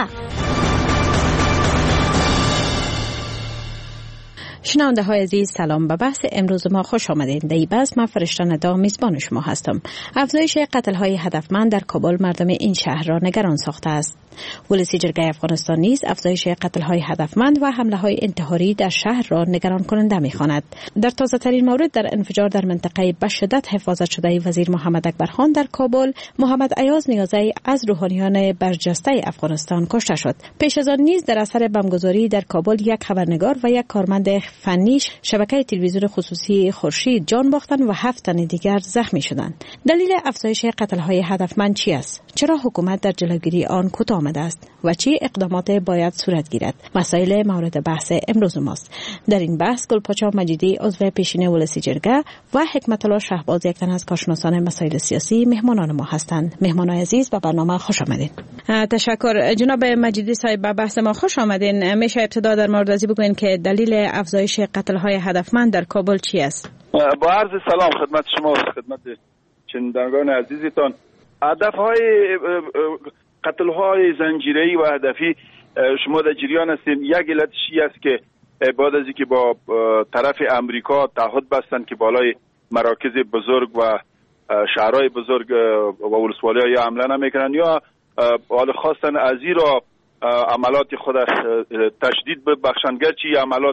شنونده های عزیز سلام. به بحث امروز ما خوش آمدید. در این بحث من فرشته ندا میزبان شما هستم. افزایش قتل های هدفمند در کابل مردم این شهر را نگران ساخته است. ولسی جرگه افغانستان نیز افزایش قتل های هدفمند و حمله های انتحاری در شهر را نگران کننده می‌خواند. در تازه ترین مورد در انفجار در منطقه به شدت حفاظت شده وزیر محمد اکبرخان در کابل، محمد ایاز نیازی از روحانیان برجسته افغانستان کشته شد. پیش از آن نیز در اثر بمبگذاری در کابل یک خبرنگار و یک کارمند فنی شبکه تلویزیون خصوصی خورشید جان باختند و 7 تن دیگر زخمی شدند. دلیل افزایش قتل‌های هدفمند چی است؟ چرا حکومت در جلوگیری آن کوتاه آمده است و چه اقدامات باید صورت گیرد؟ مسائل مورد بحث امروز ماست. در این بحث گلپاچا مجیدی عضو پیشین ولسی جرگه و حکمت الله شهباز یک تن از کارشناسان مسائل سیاسی مهمانان ما هستند. مهمانان عزیز به برنامه خوش آمدین. تشکر جناب مجیدی صاحب، به بحث ما خوش آمدین. میشه ابتدا در مورد ازی بگوین که دلیل افزایش قتل‌های هدفمند در کابل چی است؟ با عرض سلام خدمت شما و خدمت شنوندگان عزیزتان. هدف‌های قتل‌های زنجیره‌ای و هدفی شما در جریان هستین. یک علتش است که بعد از اینکه با طرف امریکا تعهد بستند که بالای مراکز بزرگ و شهرهای بزرگ و ولسوالی‌ها حمله نمی‌کنند یا حال خواستن از این را عملات خود تشدید ببخشند، گرچه عملات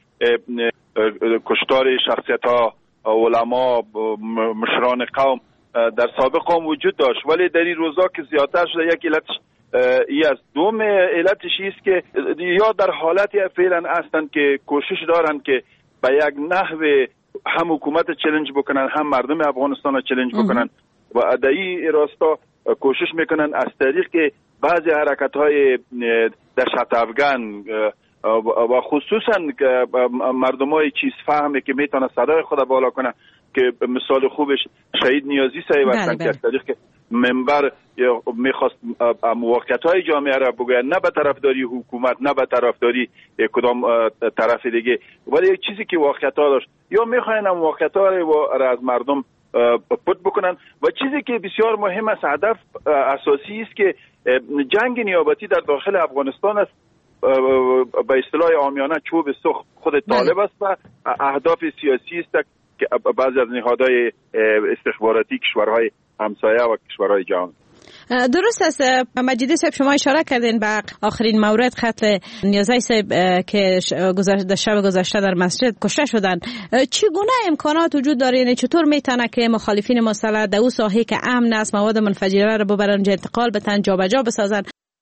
کشتار شخصیت‌ها، علما، مشران قوم در سابق هم وجود داشت، ولی در این روزا که زیادتر شده. یک علتش ای از دوم علتش است که یا در حالتی فعلا هستند که کوشش دارند که به یک نحو هم حکومت چالش بکنن هم مردم افغانستان چالش بکنن و در این راستا کوشش میکنن از طریق که بعضی حرکت‌های دهشت افغان و خصوصا مردمای چیز فهمه که میتونه صدای خود بالا کنه، که مثال خوبش شهید نیازی صاحب هستن که از طریق منبر میخواست موقعیت‌های جامعه را بگوید، نه به طرفداری حکومت نه به طرفداری کدام طرف دیگه، ولی یک چیزی که واقعیت‌ها داشت یا میخواین موقعیت‌ها را از مردم پد بکنن. و چیزی که بسیار مهم است، هدف اساسی است که جنگ نیابتی در داخل افغانستان است، به اصطلاح عامیانه چوب سخت خود طالب است و اهداف سیاسی است که بعضی از نهادهای استخباراتی کشورهای همسایه و کشورهای جهان. درست است مجیدی صاحب، شما اشاره کردین به آخرین مورد قتل نیازی صاحب که شب گذشته در مسجد کشته شدند. چگونه امکانات وجود داره؟ یعنی چطور میتونه که مخالفین مسلح در اون ساحه که امن است مواد منفجره رو ببرن اونجا انتقال بدن، جابجا بسازن؟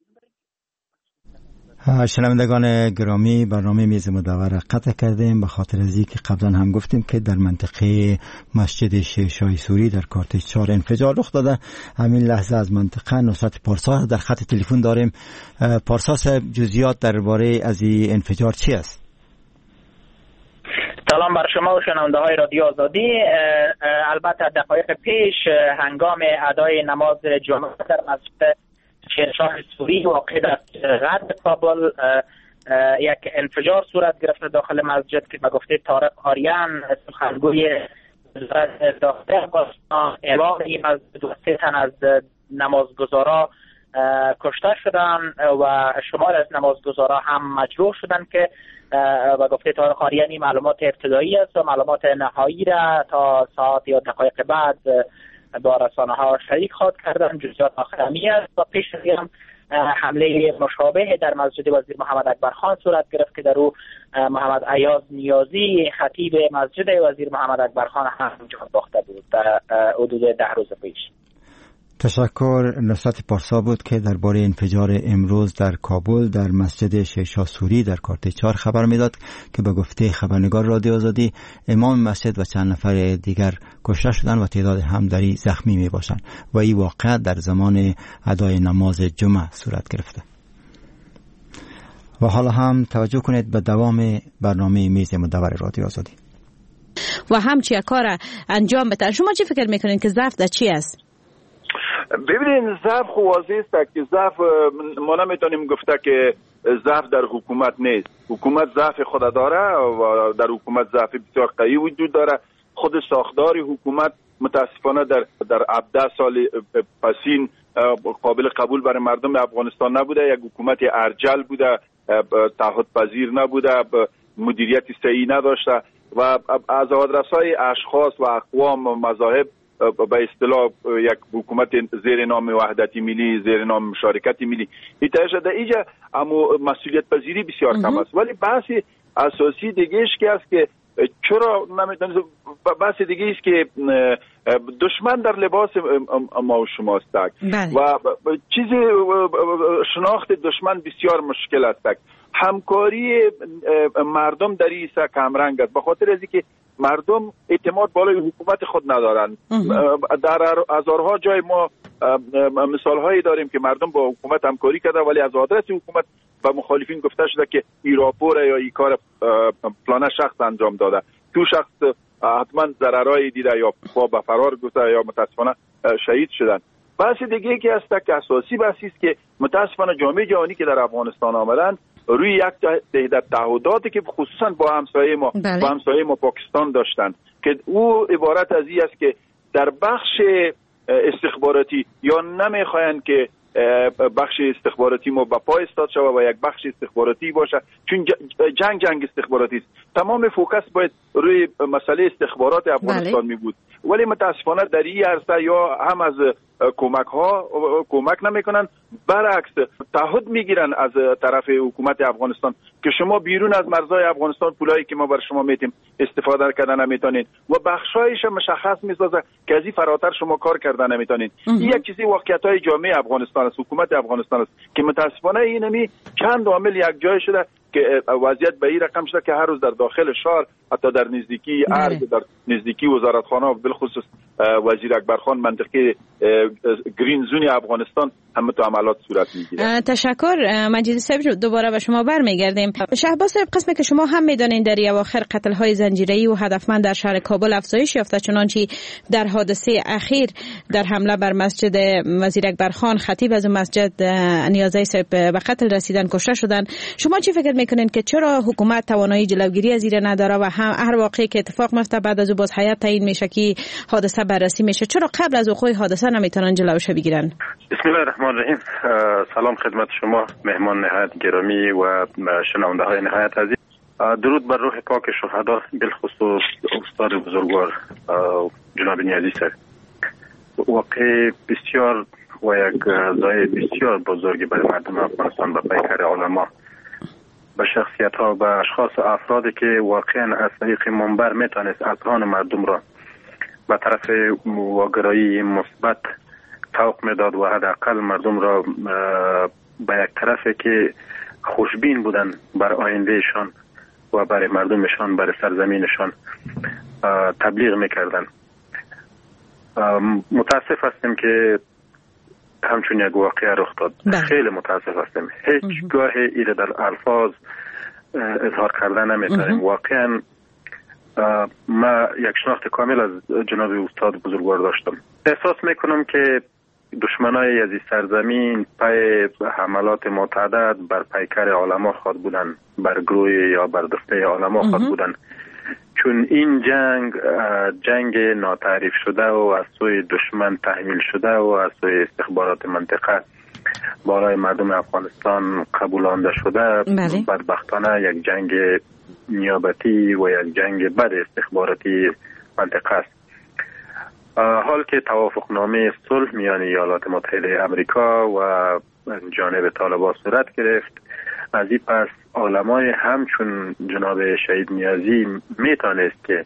شنوندگان گرامی، برنامه میز مدور قطع کردیم به خاطر از اینکه قبلا هم گفتیم که در منطقه مسجد شاه سوری در کارتش 4 انفجار رخ داده. همین لحظه از منطقه نصرت پارسا در خط تلفن داریم. پارسا صاحب، جزئیات درباره از این انفجار چی است؟ سلام بر شما و شنونده های رادیو آزادی. البته دقایق پیش هنگام ادای نماز جمعه در مسجد شاه سوری واقع در غرب کابل یک انفجار صورت گرفته داخل مسجد که به گفته طارق آریان سخنگوی وزارت داخلی افغانستان اعلام این مسجد و 3 تن از نمازگزارا کشته شدند و شمار از نمازگزارا هم مجروح شدند که به گفته طارق آریان این معلومات ابتدایی است و معلومات نهایی را تا ساعت یا دقایق بعد با رسانه ها شریک خواهد کردن. جزئیات آخرمی است و پیش از هم حمله مشابه در مسجد وزیر محمد اکبر خان صورت گرفت که در او محمد عیاض نیازی خطیب مسجد وزیر محمد اکبر خان هم جان باخته بود در حدود 10 روز پیش. تشکر. نصرت پارسا بود که درباره انفجار امروز در کابل در مسجد شاه سوری در کارت 4 خبر میداد که به گفته خبرنگار رادیو آزادی امام مسجد و چند نفر دیگر کشته شدند و تعداد هم دری زخمی می باشند و این واقعه در زمان ادای نماز جمعه صورت گرفته. و حالا هم توجه کنید به دوام برنامه میز مدور رادیو آزادی و همچی کار انجام بدن. شما چی فکر میکنین که ضعف در چی است؟ ببینید، ضعف واضح است که ضعف ما نمیتونیم گفته که ضعف در حکومت نیست. حکومت ضعف خود داره و در حکومت ضعف بسیار قوی وجود داره. خود ساختار حکومت متاسفانه در 17 سال پسین قابل قبول برای مردم افغانستان نبوده. یک حکومت ارجل بوده، تعهد پذیر نبوده، مدیریت صحیح نداشته و از آدرس‌های اشخاص و اقوام و مذاهب به اصطلاح یک حکومت زیر نام وحدت ملی، زیر نام مشارکت ملی ایتاش شده. اینجا اما مسئولیت پذیری بسیار کم است. ولی بحث اساسی دیگهش که است که چرا نمیدونید، بحث دیگه است که دشمن در لباس ما و شماست و چیز شناخت دشمن بسیار مشکل است همکاری مردم در این کمرنگ است، به خاطر از اینکه مردم اعتماد بالای حکومت خود ندارن. در هزارها جای ما مثالهایی داریم که مردم با حکومت همکاری کرده ولی از آدرس حکومت و مخالفین گفته شده که این راپور یا این کار فلانه شخص انجام داده، تو شخص حتما ضررای دیده یا به فرار گذاشته یا متاسفانه شهید شدن. بحث دیگه که هست که اساسی بحثی است که متاسفانه جامعه جهانی که در افغانستان آمدن روی یک تعهداتی که خصوصا با همسایه ما پاکستان داشتن که او عبارت از این است که در بخش استخباراتی یا نمیخواین که بخش استخباراتی ما به پای استاد شود و یک بخش استخباراتی باشه، چون جنگ استخباراتی است. تمام فوکس باید روی مسئله استخبارات افغانستان می بود، ولی متاسفانه در این عرصه یا هم از کمک نمیکنن، برعکس تعهد میگیرن از طرف حکومت افغانستان که شما بیرون از مرزهای افغانستان پولایی که ما بر شما میتیم استفاده کردن نمیتونین و بخشایش مشخص میسازه که از این فراتر شما کار کردن نمیتونین. این یک چیزی واقعیت‌های جامعه افغانستان است، حکومت افغانستان است که متاسفانه اینمی چند عامل یک جای شده که وضعیت به این رقم شده که هر روز در داخل شهر، حتی در نزدیکی ارگ، در نزدیکی وزارتخانه و بالخصوص وزیر اکبرخان منطقه گرین زون افغانستان همه تو عملات صورت میگیره. تشکر مجید صاحب، دوباره به شما برمیگردیم. شهباز صاحب، قسمی که شما هم میدانین در اواخر قتل های زنجیره‌ای و هدفمند در شهر کابل افزایش یافته، چنانچه در حادثه اخیر در حمله بر مسجد وزیر اکبرخان خطیب از مسجد نیازی صاحب به قتل رسیدن، کشته شدن. شما چی فکر میکنین که چرا حکومت توانایی جلوگیری از این نداره و هر واقعی که اتفاق میفته بعد از باز هیئت تعیین میشه که حادثه بررسی میشه، چرا قبل از وقوع حادثه نمیتونن جلوش بگیرن؟ بسم الله الرحمن الرحیم. سلام خدمت شما مهمان نهایت گرامی و شنونده های نهایت عزیز. درود بر روح پاک شهدا، بالخصوص استاد بزرگوار جناب نیازی صاحب. واقع بسیار و یک ضایعه بسیار بزرگی برای مردم افغانستان به پیکر علما، به شخصیت ها، به اشخاص و افرادی که واقعا از طریق منبر میتونست اذهان مردم را به طرف واگرایی مثبت توق میداد و حداقل مردم را به یک طرفی که خوشبین بودن بر آیندهشان و برای مردمشان، برای سرزمینشان تبلیغ میکردن. متاسف هستیم که همچون یک واقعه رخ داد. خیلی متاسف هستیم. هیچ گاه ایره در الفاظ اظهار کردن نمیتونیم. واقعا ما یک شناخت کامل از جناب استاد بزرگوار داشتم. احساس میکنم که دشمنای از این سرزمین پای حملات متعدد بر پیکر علما خواد بودن، بر گروه یا بر دسته علما خواد بودن، چون این جنگ ناتعریف شده و از سوی دشمن تحمیل شده و از سوی استخبارات منطقه بالای مردم افغانستان قبولانده شده. بدبختانه یک جنگ نیابتی و یک جنگ بد استخباراتی منطقه است. حال که توافقنامه صلح میان ایالات متحده امریکا و جانب طالبان صورت گرفت، از این پس علمای همچون جناب شهید نیازی میتونست که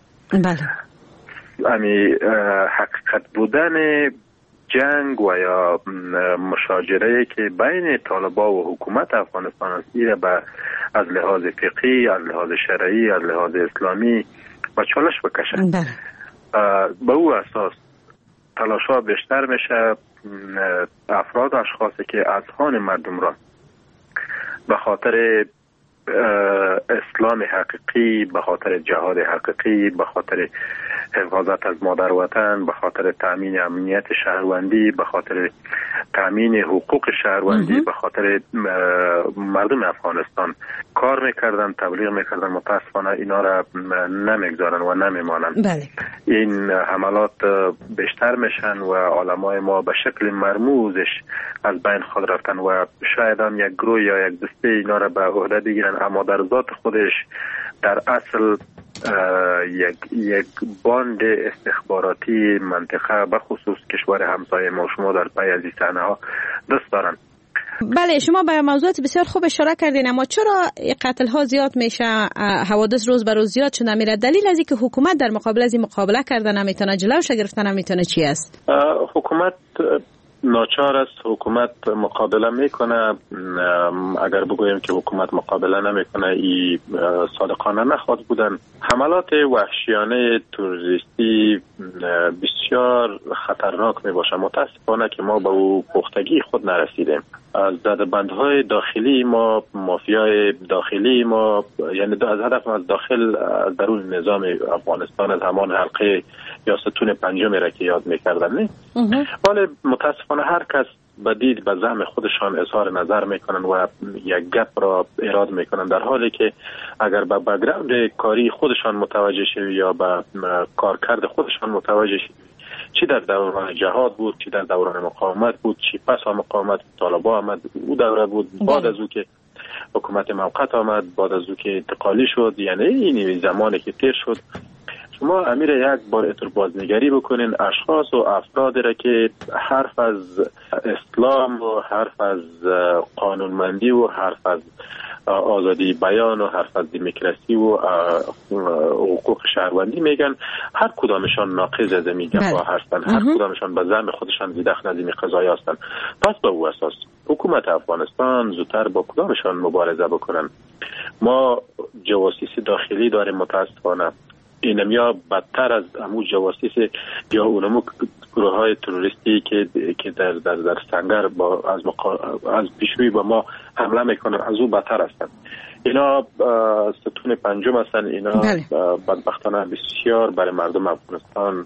حقیقت بودن جنگ و یا مشاجره که بین طالبان و حکومت افغانستان است، ایره از لحاظ فقهی، از لحاظ شرعی، از لحاظ اسلامی و چالش بکشن. به او اساس تلاش‌ها بیشتر میشه. افراد و اشخاصی که اذهان مردم را به خاطر اسلام حقیقی، به خاطر جهاد حقیقی، به خاطر حفاظت از مادر وطن، به خاطر تامین امنیت شهروندی، به خاطر تامین حقوق شهروندی، به خاطر مردم افغانستان کار میکردن، تبلیغ میکردن، متاسفانه اینا را نمیگذارن و نمیمانن. این حملات بیشتر میشن و علمای ما به شکل مرموزش از بین خود رفتن و شاید هم یک گروه یا یک دسته اینا را به عهده بگیرن، اما در ذات خودش در اصل یک باند استخباراتی منطقه به خصوص کشور همسایه ما شما در پی از این صحنه ها دست دارن. بله، شما به موضوعات بسیار خوب اشاره کردین، اما چرا قتل ها زیاد میشه، حوادث روز به روز زیاد شده میره؟ دلیل از اینکه حکومت در مقابل از این مقابله کردن نمیتونه، جلوش گرفتن نمیتونه چی است؟ حکومت ناچار است حکومت مقابله میکنه. اگر بگوییم که حکومت مقابله نمیکنه این صادقانه نخواهد بودن. حملات وحشیانه تروریستی بسیار خطرناک می باشه. متاسفانه که ما به او پختگی خود نرسیدیم. از دادبندهای داخلی ما، مافیای داخلی ما، یعنی از هدف از داخل، از درون نظام افغانستان، از همان حلقه یا ستون پنجم را که یاد میکردن نه. ولی متاسفانه هر کس بدید به زعم خودشان اظهار نظر میکنن و یک گپ را ایراد میکنن، در حالی که اگر به بک‌گراند کاری خودشان متوجه شوی یا به کارکرد خودشان متوجه شوی، چی در دوران جهاد بود، چی در دوران مقاومت بود، چی پس از مقاومت طالبان آمد، او دوره بود، بعد از او که حکومت موقت آمد، بعد از او که انتقالی شد، یعنی این زمانی که تیر شد، شما امیر یک بار اتر بازنگری بکنین اشخاص و افراد را که حرف از اسلام و حرف از قانونمندی و حرف از آزادی بیان و حرف از دموکراسی و حقوق شهروندی میگن، هر کدامشان ناقض از این گپ‌ها هستند، هر کدامشان به زعم خودشان زیدخ نظیم قضایی هستند. پس به او اساس حکومت افغانستان زودتر با کدامشان مبارزه بکنن. ما جواسیسی داخلی داریم متاسفانه، اینم یا بدتر از همون جواسیس یا اونمو گروه های تروریستی که در سنگر از پیشروی با ما حمله میکنن، از او بدتر هستند. اینا ستون پنجم هستن. اینا بدبختانه بسیار برای مردم افغانستان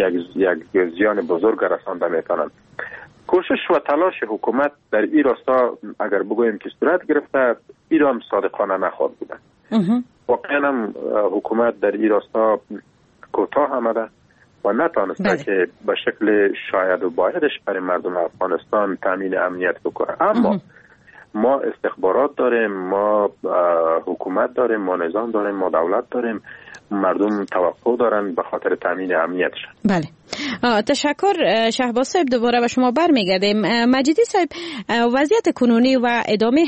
یک زیان بزرگ رسانده میتونن. کوشش و تلاش حکومت در این راستا اگر بگوییم که صورت گرفته، ایران صادقانه نخواهد بودن. واقعا هم حکومت در این راستا کوتاه آمده و نتانسته که به شکل شاید و بایدش برای مردم افغانستان تامین امنیت بکنه. اما ما استخبارات داریم، ما حکومت داریم، ما نظام داریم، ما دولت داریم، مردم توقع دارن به خاطر تامین امنیتشان. بله، تشکر. شهباز صاحب دوباره به شما برمیگردیم. مجیدی صاحب، وضعیت کنونی و ادامه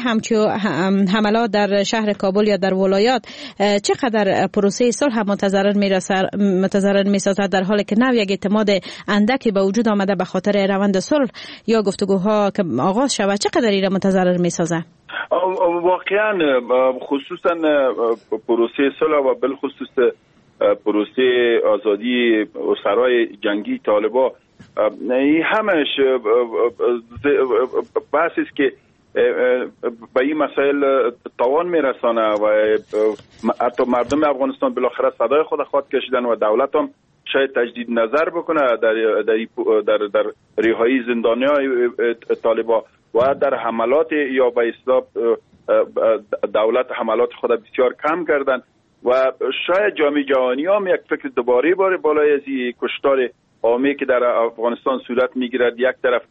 حملات در شهر کابل یا در ولایات چقدر پروسه صلح متضرر میسازد، در حالی که نو یک اعتماد اندکی به وجود آمده به خاطر روند صلح یا گفتگوها که آغاز شود، چقدر این متضرر میسازد؟ واقعا خصوصا پروسه صلح و بالخصوص پروسه آزادی اسرای جنگی طالبا، همش بحثی است که به این مسائل تاوان میرسانه و حتی مردم افغانستان بالاخره صدای خود خواهد کشیدن و دولت هم شاید تجدید نظر بکنه در رهایی زندانیان طالبا و در حملات یا به اصطلاح دولت حملات خود بسیار کم کردن و شاید جامعه جهانی هم یک فکر دوباره بالای از کشتار عامی که در افغانستان صورت میگیرد. یک طرف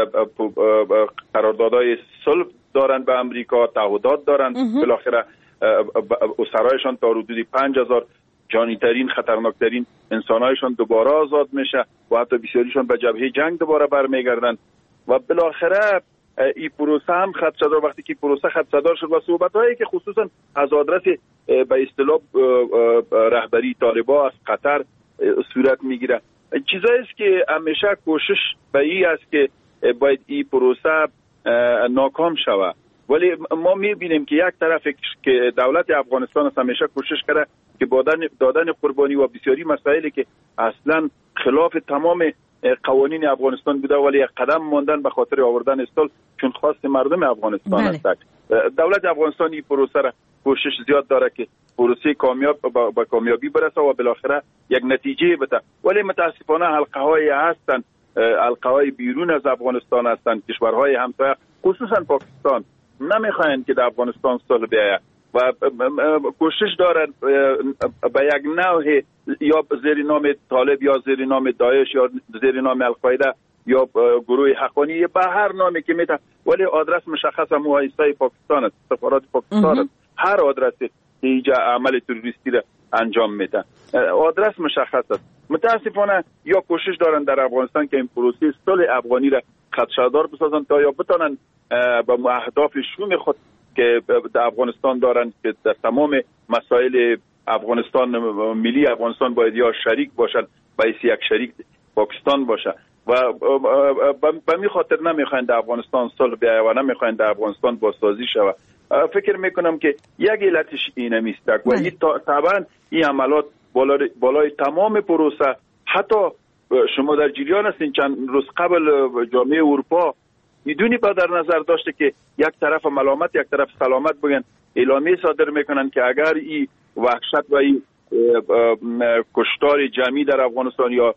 قراردادهای صلح دارن به امریکا، تعهدات دارن، بالاخره اسرایشان تا حدود 5000 جانیترین خطرناکترین انسانایشان دوباره آزاد میشه و حتی بسیاریشان به جبهه جنگ دوباره برمیگردن و بالاخره این پروسه هم خدشه‌دار. وقتی که پروسه خدشه‌دار شد و صحبت‌هایی که خصوصا از آدرس به اصطلاح رهبری طالبان از قطر صورت میگیره، چیزایی است که همیشه کوشش به این است که باید این پروسه ناکام شود، ولی ما میبینیم که یک طرف که دولت افغانستان است همیشه کوشش کرده که دادن قربانی و بسیاری مسائلی که اصلا خلاف تمام قوانین افغانستان بوده ولی یک قدم ماندن به خاطر آوردن صلح چون خواست مردم افغانستان است. دولت افغانستان این پروسه را کوشش زیاد داره که پروسه با کامیابی برسه و بالاخره یک نتیجه بده، ولی متاسفانه حلقه های هستند، حلقه های بیرون از افغانستان هستند، کشورهای همسایه خصوصا پاکستان نمیخواین که در افغانستان صلح بیاید و کوشش دارن به یک نوع یا زیر نام طالب یا زیر نام داعش یا زیر نام القاعده یا گروه حقانی به هر نامی که میتونه، ولی آدرس مشخص مؤسسه پاکستان است، سفارت پاکستان است، هر آدرسی که اینجا عمل تروریستی را انجام میده آدرس مشخص است. متاسفانه یا کوشش دارن در افغانستان که این پروسه صلح افغانی را خدشه‌دار بسازن تا یا بتونن با اهداف شوم خود که در افغانستان دارن که در تمام مسائل افغانستان ملی افغانستان باید یا شریک باشن باید یک شریک پاکستان باشه و به می خاطر نمیخواین در افغانستان صلح بیاید و نمیخواین در افغانستان بازسازی شود. فکر میکنم که یک علتش اینه میستک و این طبعا این عملات بالای تمام پروسه. حتی شما در جریان هستین چند روز قبل جامعه اروپا میدونی با در نظر داشته که یک طرف ملامت یک طرف سلامت بگن، اعلامیه صادر میکنن که اگر این وحشت و این کشتار جمعی در افغانستان یا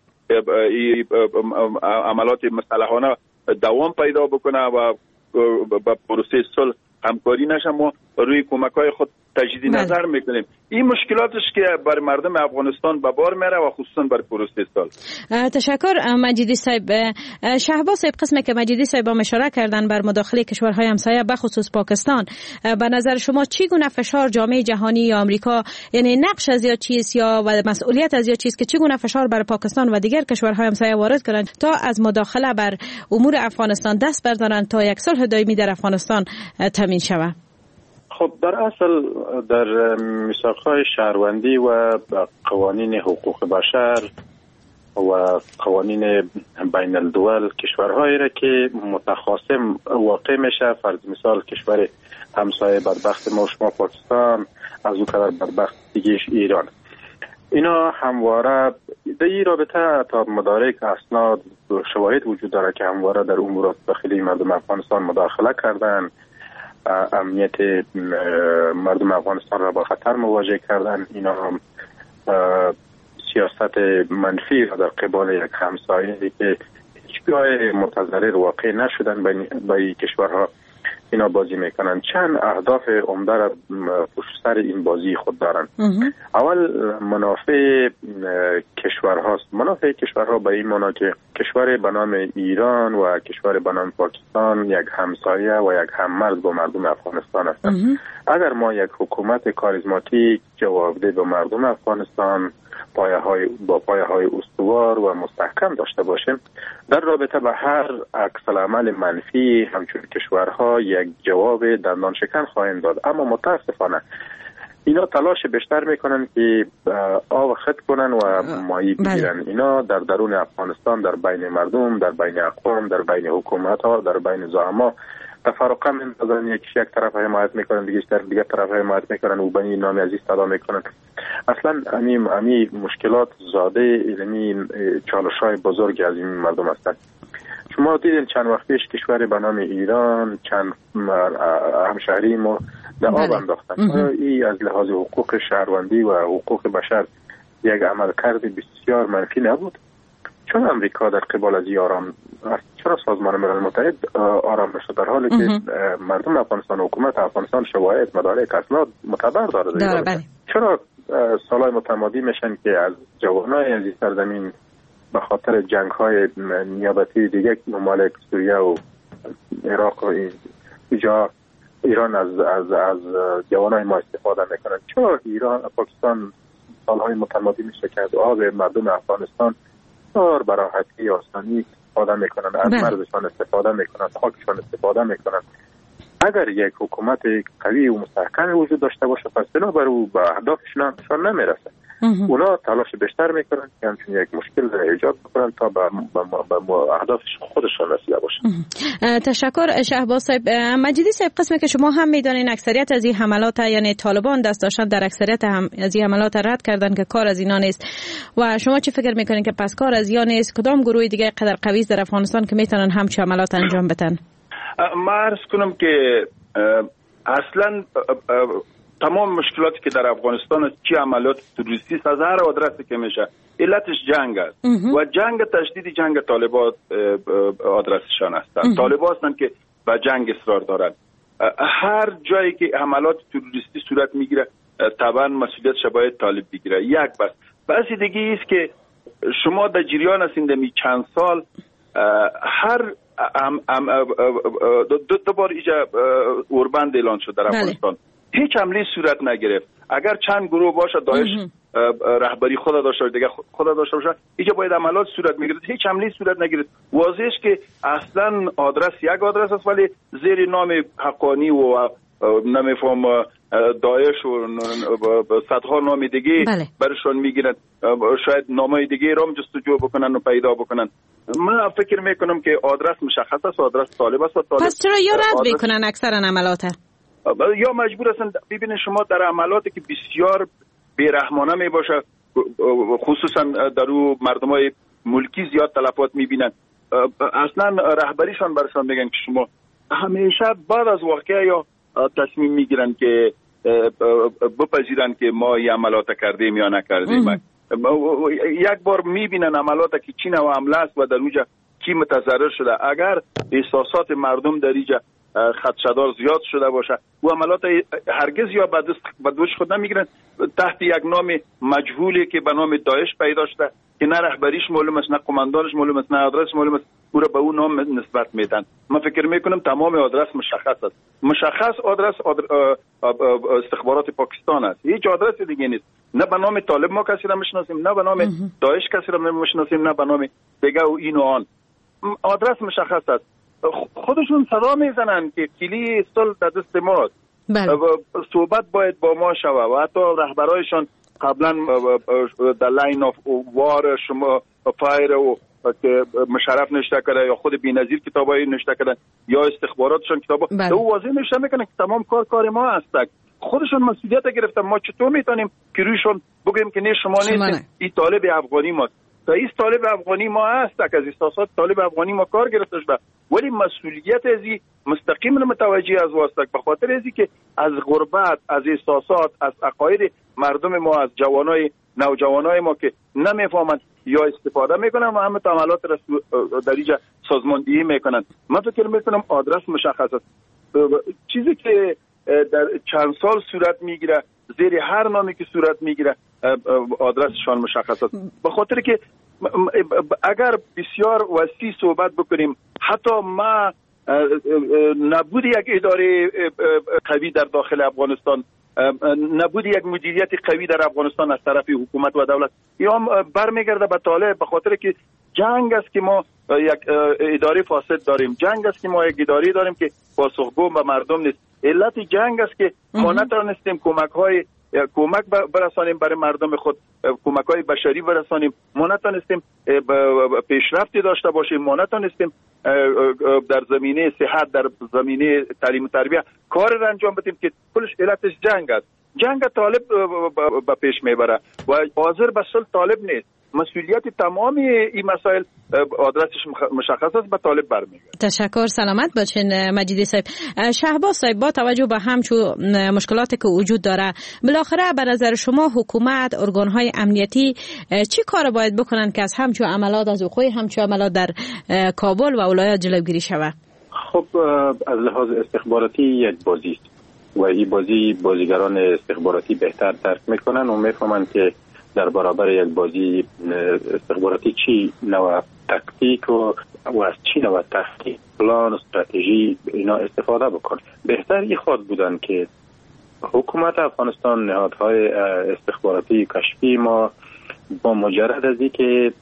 عملات مسلحانه دوام پیدا بکنه و با پروسه صلح همکاری نشه، ما روی کمک‌های خود تجدید نظر میکنیم. این مشکلاتش که بر مردم افغانستان به بار میره و خصوصا بر پروسه صلح. تشکر مجیدی صاحب. شهباز صاحب، قسمی که مجیدی صاحب هم اشاره کردن بر مداخله کشورهای همسایه به خصوص پاکستان، به نظر شما چی گونه فشار جامعه جهانی یا آمریکا، یعنی نقش از یا چیز یا و مسئولیت از یا چیز که چی گونه فشار بر پاکستان و دیگر کشورهای همسایه وارد کنند تا از مداخله بر امور افغانستان دست بردارند تا یک صلح دائمی در افغانستان تامین شود؟ خب در اصل در میثاق‌های شهروندی و قوانین حقوق بشر و قوانین بین الدول کشورهایی را که متخاصم واقع میشه، فرض مثال کشور همسایه بدبخت ما شما پاکستان، از اون کدر بدبخت دیگهش ایران، اینا همواره در این رابطه تا مدارک اسناد شواهد وجود داره که همواره در امورات داخلی مردم افغانستان مداخله کردن، امنیت مردم افغانستان را با خطر مواجه کردن. اینا هم سیاست منفی را در قبال یک همسایه که هیچگاه متضرر واقع نشدن با این کشورها اینا بازی میکنن. چند اهداف عمده را پشت سر این بازی خود دارن. اول منافع کشورهاست. منافع کشورها به این معنی که کشور به نام ایران و کشور به نام پاکستان یک همسایه و یک هممرز با مردم افغانستان هستند. اگر ما یک حکومت کاریزماتیک جوابده به مردم افغانستان با پایه های استوار و مستحکم داشته باشیم، در رابطه به هر عکس العمل منفی همچون کشورها یک جواب دندان شکن خواهیم داد. اما متاسفانه اینا تلاش بیشتر میکنن که آب خط کنن و مایی بگیرن. اینا در درون افغانستان، در بین مردم، در بین اقوام، در بین حکومت ها، در بین زعما تفرقه میندازن. یک طرف حمایت میکنن، دیگه طرف حمایت میکنن و بنی نام عزیز صدا میکنن. اصلا امی مشکلات زاده علمی چالش‌های بزرگ از این مردم هستند. شما دیدین چند وقت پیش کشور به نام ایران چند همشهری ما در آب انداختن. این از لحاظ حقوق شهروندی و حقوق بشر یک عملکرد بسیار منفی نبود؟ چون امریکا در قبال از آرام است؟ چرا سازمان ملل متحد آرام نشد در حالی که مردم افغانستان و حکومت افغانستان شواهد مدارک اسناد معتبر داره؟ چرا سالهای متمادی میشن که از جوانای از این سرزمین به خاطر جنگ‌های نیابتی دیگه ممالک سوریه و عراق و اینجا ایران از جوانای ما استفاده میکنن؟ چرا ایران پاکستان سالهای متمادی میشه که آب مردم افغانستان بسیار براحتی آسانی استفاده میکنن، از مرزشان استفاده میکنن، خاکشان استفاده میکنن؟ اگر یک حکومت قوی و مستحکم وجود داشته باشه پس بنابر او به اهدافشان نمیرسه. اونا تلاش بیشتر میکنن که همچون یک مشکل را ایجاد بکنن تا به اهداف خودشان رسیده باشن. تشکر شهباز صاحب. مجیدی صاحب، قسمی که شما هم میدانین اکثریت از این حملات، یعنی طالبان دست داشتن در اکثریت از این حملات رد کردن که کار از اینا نیست، و شما چی فکر میکنین که پس کار از اینا نیست؟ کدام گروه دیگه قدر قوی در افغانستان که میتونن همچین حملات انجام بدن؟ ما عرض کنم که اصلا تمام مشکلاتی که در افغانستان چی عملیات تروریستی از هر آدرسی که میشه علتش جنگ است و جنگ تشدید جنگ طالبان آدرسشان هستند. طالبان هستند که به جنگ اصرار دارند. هر جایی که عملیات تروریستی صورت میگیره طبعا مسئولیتش باید طالب بگیره. یک بس دیگه است که شما در جریان هستید می چند سال هر دو بار ایجا اوربند اعلان شد در افغانستان. هیچ حمله صورت نگرفت. اگر چند گروه باشه داعش رهبری خود داشته دیگه خود داشته باشه اینجا باید عملیات صورت میگیره. هیچ حمله صورت نگرفت. واضحه که اصلا آدرس یک آدرس است ولی زیر نام حقانی و نمیفهم داعش و صدها نام دیگه برشان میگیرن، شاید نامای دیگه را جستجو بکنن و پیدا بکنن. من فکر میکنم که آدرس مشخص است، آدرس طالب است. پس چرا یا رد میکنن اکثرا عملات؟ یا مجبور هستن. ببینید شما در عملاتی که بسیار بیرحمانه می باشه، خصوصا در او مردمای ملکی زیاد تلفات میبینن، اصلا رهبریشان برشان میگن که شما همیشه بعد از واقعه یا تصمیم میگیرن که بپذیرن که ما این عملات کردیم یا نکردیم. یک بار میبینن عملات که چی نوع عمله است و در اونجا کی متضرر شده. اگر احساسات مردم در اینجا خدشه‌دار زیاد شده باشه، و عملات هرگز یا به دوش خود نمیگیرن تحت یک نام مجهولی که به نام داعش پیدا شده که نه رهبریش معلوم است، نه قماندانش معلوم است، نه آدرس معلوم است، او را به اون نام نسبت میدن. من فکر میکنم تمام آدرس مشخص است. مشخص آدرس استخبارات پاکستان است، هیچ آدرس دیگه نیست. نه به نام طالب ما کسی را میشناسیم، نه به نام داعش کسی را میشناسیم، نه به نام دیگه و این و آن. آدرس مشخص است. خودشون صدا میزنن که کلی صلح در دست ماست. صحبت باید با ما شوه و حتی رهبرایشان قبلا در لاین آف وار شما فایر و که مشرف نشته کرده یا خود بی‌نظیر کتابایی نشته کرده یا استخباراتشان کتابا او واضح نشته میکنه که تمام کار ما هست. خودشون مسئولیت گرفتن. ما چطور میتونیم که رویشون بگیم که نه شما نیستین، این طالب افغانی ماست. تا این طالب افغانی ما هست که از احساسات طالب افغانی ما کار گرفته شده، ولی مسئولیت ازی مستقیم متوجه از واسطه به خاطر ازی که از غربت، از احساسات، از عقاید مردم ما، از نوجوانای ما که نمیفهمند یا استفاده میکنن و همه عملات در اینجا سازماندهی میکنن. من فکر میکنم آدرس مشخص است. چیزی که در چند سال صورت میگیره، زیر هر نامی که صورت میگیره آدرسشان مشخص است. به خاطر که اگر بسیار وسیع صحبت بکنیم، حتی ما نبود یک اداره قوی در داخل افغانستان، نبود یک مدیریت قوی در افغانستان از طرف حکومت و دولت، یا برمیگرده به طالب. به خاطر که جنگ است که ما یک اداره فاسد داریم، جنگ است که ما یک اداره داریم که پاسخگو به مردم نیست. علت جنگ است که ما نتوانستیم کمک برسانیم برای مردم خود، کمک های بشری برسانیم، ما نتوانستیم پیشرفتی داشته باشیم، ما نتوانستیم در زمینه صحت، در زمینه تعلیم و تربیت کار را انجام بدیم که کلش علتش جنگ است. جنگ طالب به پیش میبره و حاضر به صلح طالب نیست. مسئولیت تمام این مسائل آدرسش مشخص است، به طالب برمیگرده. تشکر، سلامت باشین مجیدی صاحب. شهباز صاحب، با توجه به همچو مشکلاتی که وجود داره، بالاخره به نظر شما حکومت، ارگان‌های امنیتی چی کار باید بکنن که از همچو عملات، از وقوع همچو عملات در کابل و ولایات جلوگیری شود؟ خب از لحاظ استخباراتی یک بازی است و این بازیگران استخباراتی بهتر درک میکنن و میفهمن که در برابر یک بازی استخباراتی چی نوع تکتیک و از چی نوع تحقیق، پلان، استراتژی اینا استفاده بکن. بهتر این خود بودن که حکومت افغانستان، نهادهای استخباراتی کشفی ما با مجرد از اینکه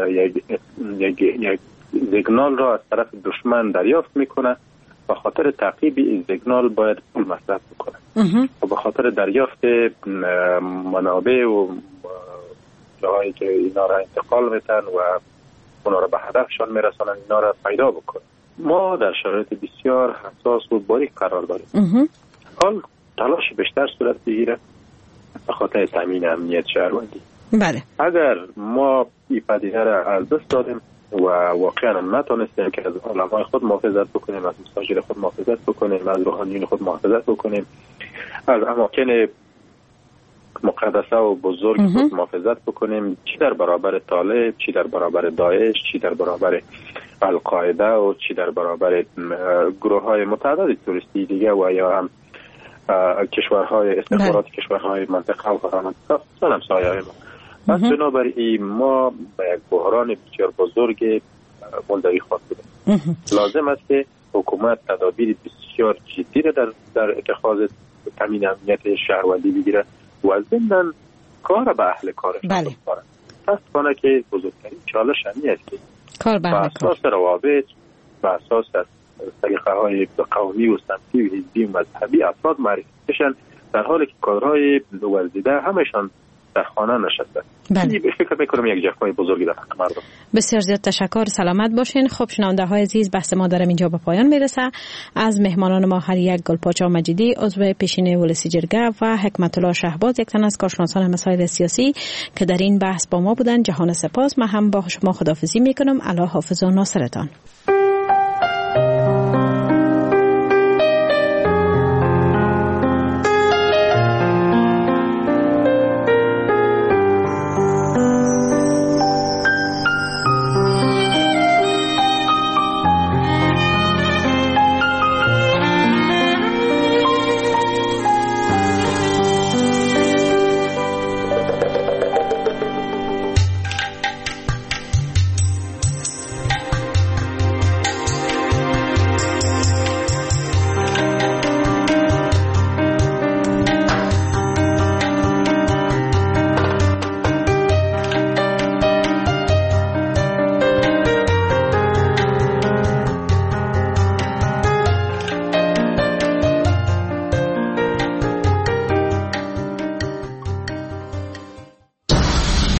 یک سیگنال را از طرف دشمن دریافت میکنه، به خاطر تعقیب این سیگنال باید پول مصرف بکنه و به خاطر دریافت منابع و جاهایی که اینا را انتقال میتن و اونا را به هدفشان میرسانن، اینا را پیدا بکنه. ما در شرایط بسیار حساس و باریک قرار داریم. حال تلاش بیشتر صورت بگیره به خاطر تامین امنیت شهروندی. بله. اگر ما این پدیده را از دست دادیم و واقعا نتونستیم که از علمای خود محافظت بکنیم، از مساجد خود محافظت بکنیم، از روحانیون خود محافظت بکنیم، از اماکن مقدسه و بزرگ خود محافظت بکنیم، چی در برابر طالب، چی در برابر داعش، چی در برابر القاعده و چی در برابر گروه های متعدد توریستی دیگه و یا هم کشورهای استخبارات کشورهای منطقه و فرامنطقه سالم سایه ما. پس بنابراین ما به یک بحران بسیار بزرگ ملدوی خواهد بودیم. لازم است که حکومت تدابیر بسیار جدی را در اتخاذ تامین امنیت شهروندی بگیره و ضمن کار به اهل کارش بکنه. پس کنه که بزرگترین چالش همین است که به اساس روابط، به اساس طریقه های قومی و سمتی و حزبی و مذهبی افراد معرفی بشن در حالی که کادرهای ورزیده همشان در خانه نشسته. فکر میکنم یک جفای بزرگی در حق مردم. بسیار زیاد تشکر، سلامت باشین. خب شنونده های عزیز، بحث ما در اینجا به پایان میرسه. از مهمانان ما هر یک گلپاچا مجیدی عضو پیشین ولسی جرگه و حکمت الله شهباز یک تن از کارشناسان مسائل سیاسی که در این بحث با ما بودن، جهان سپاس. من هم با شما خداحافظی میکنم. الله حافظ و ناصرتان.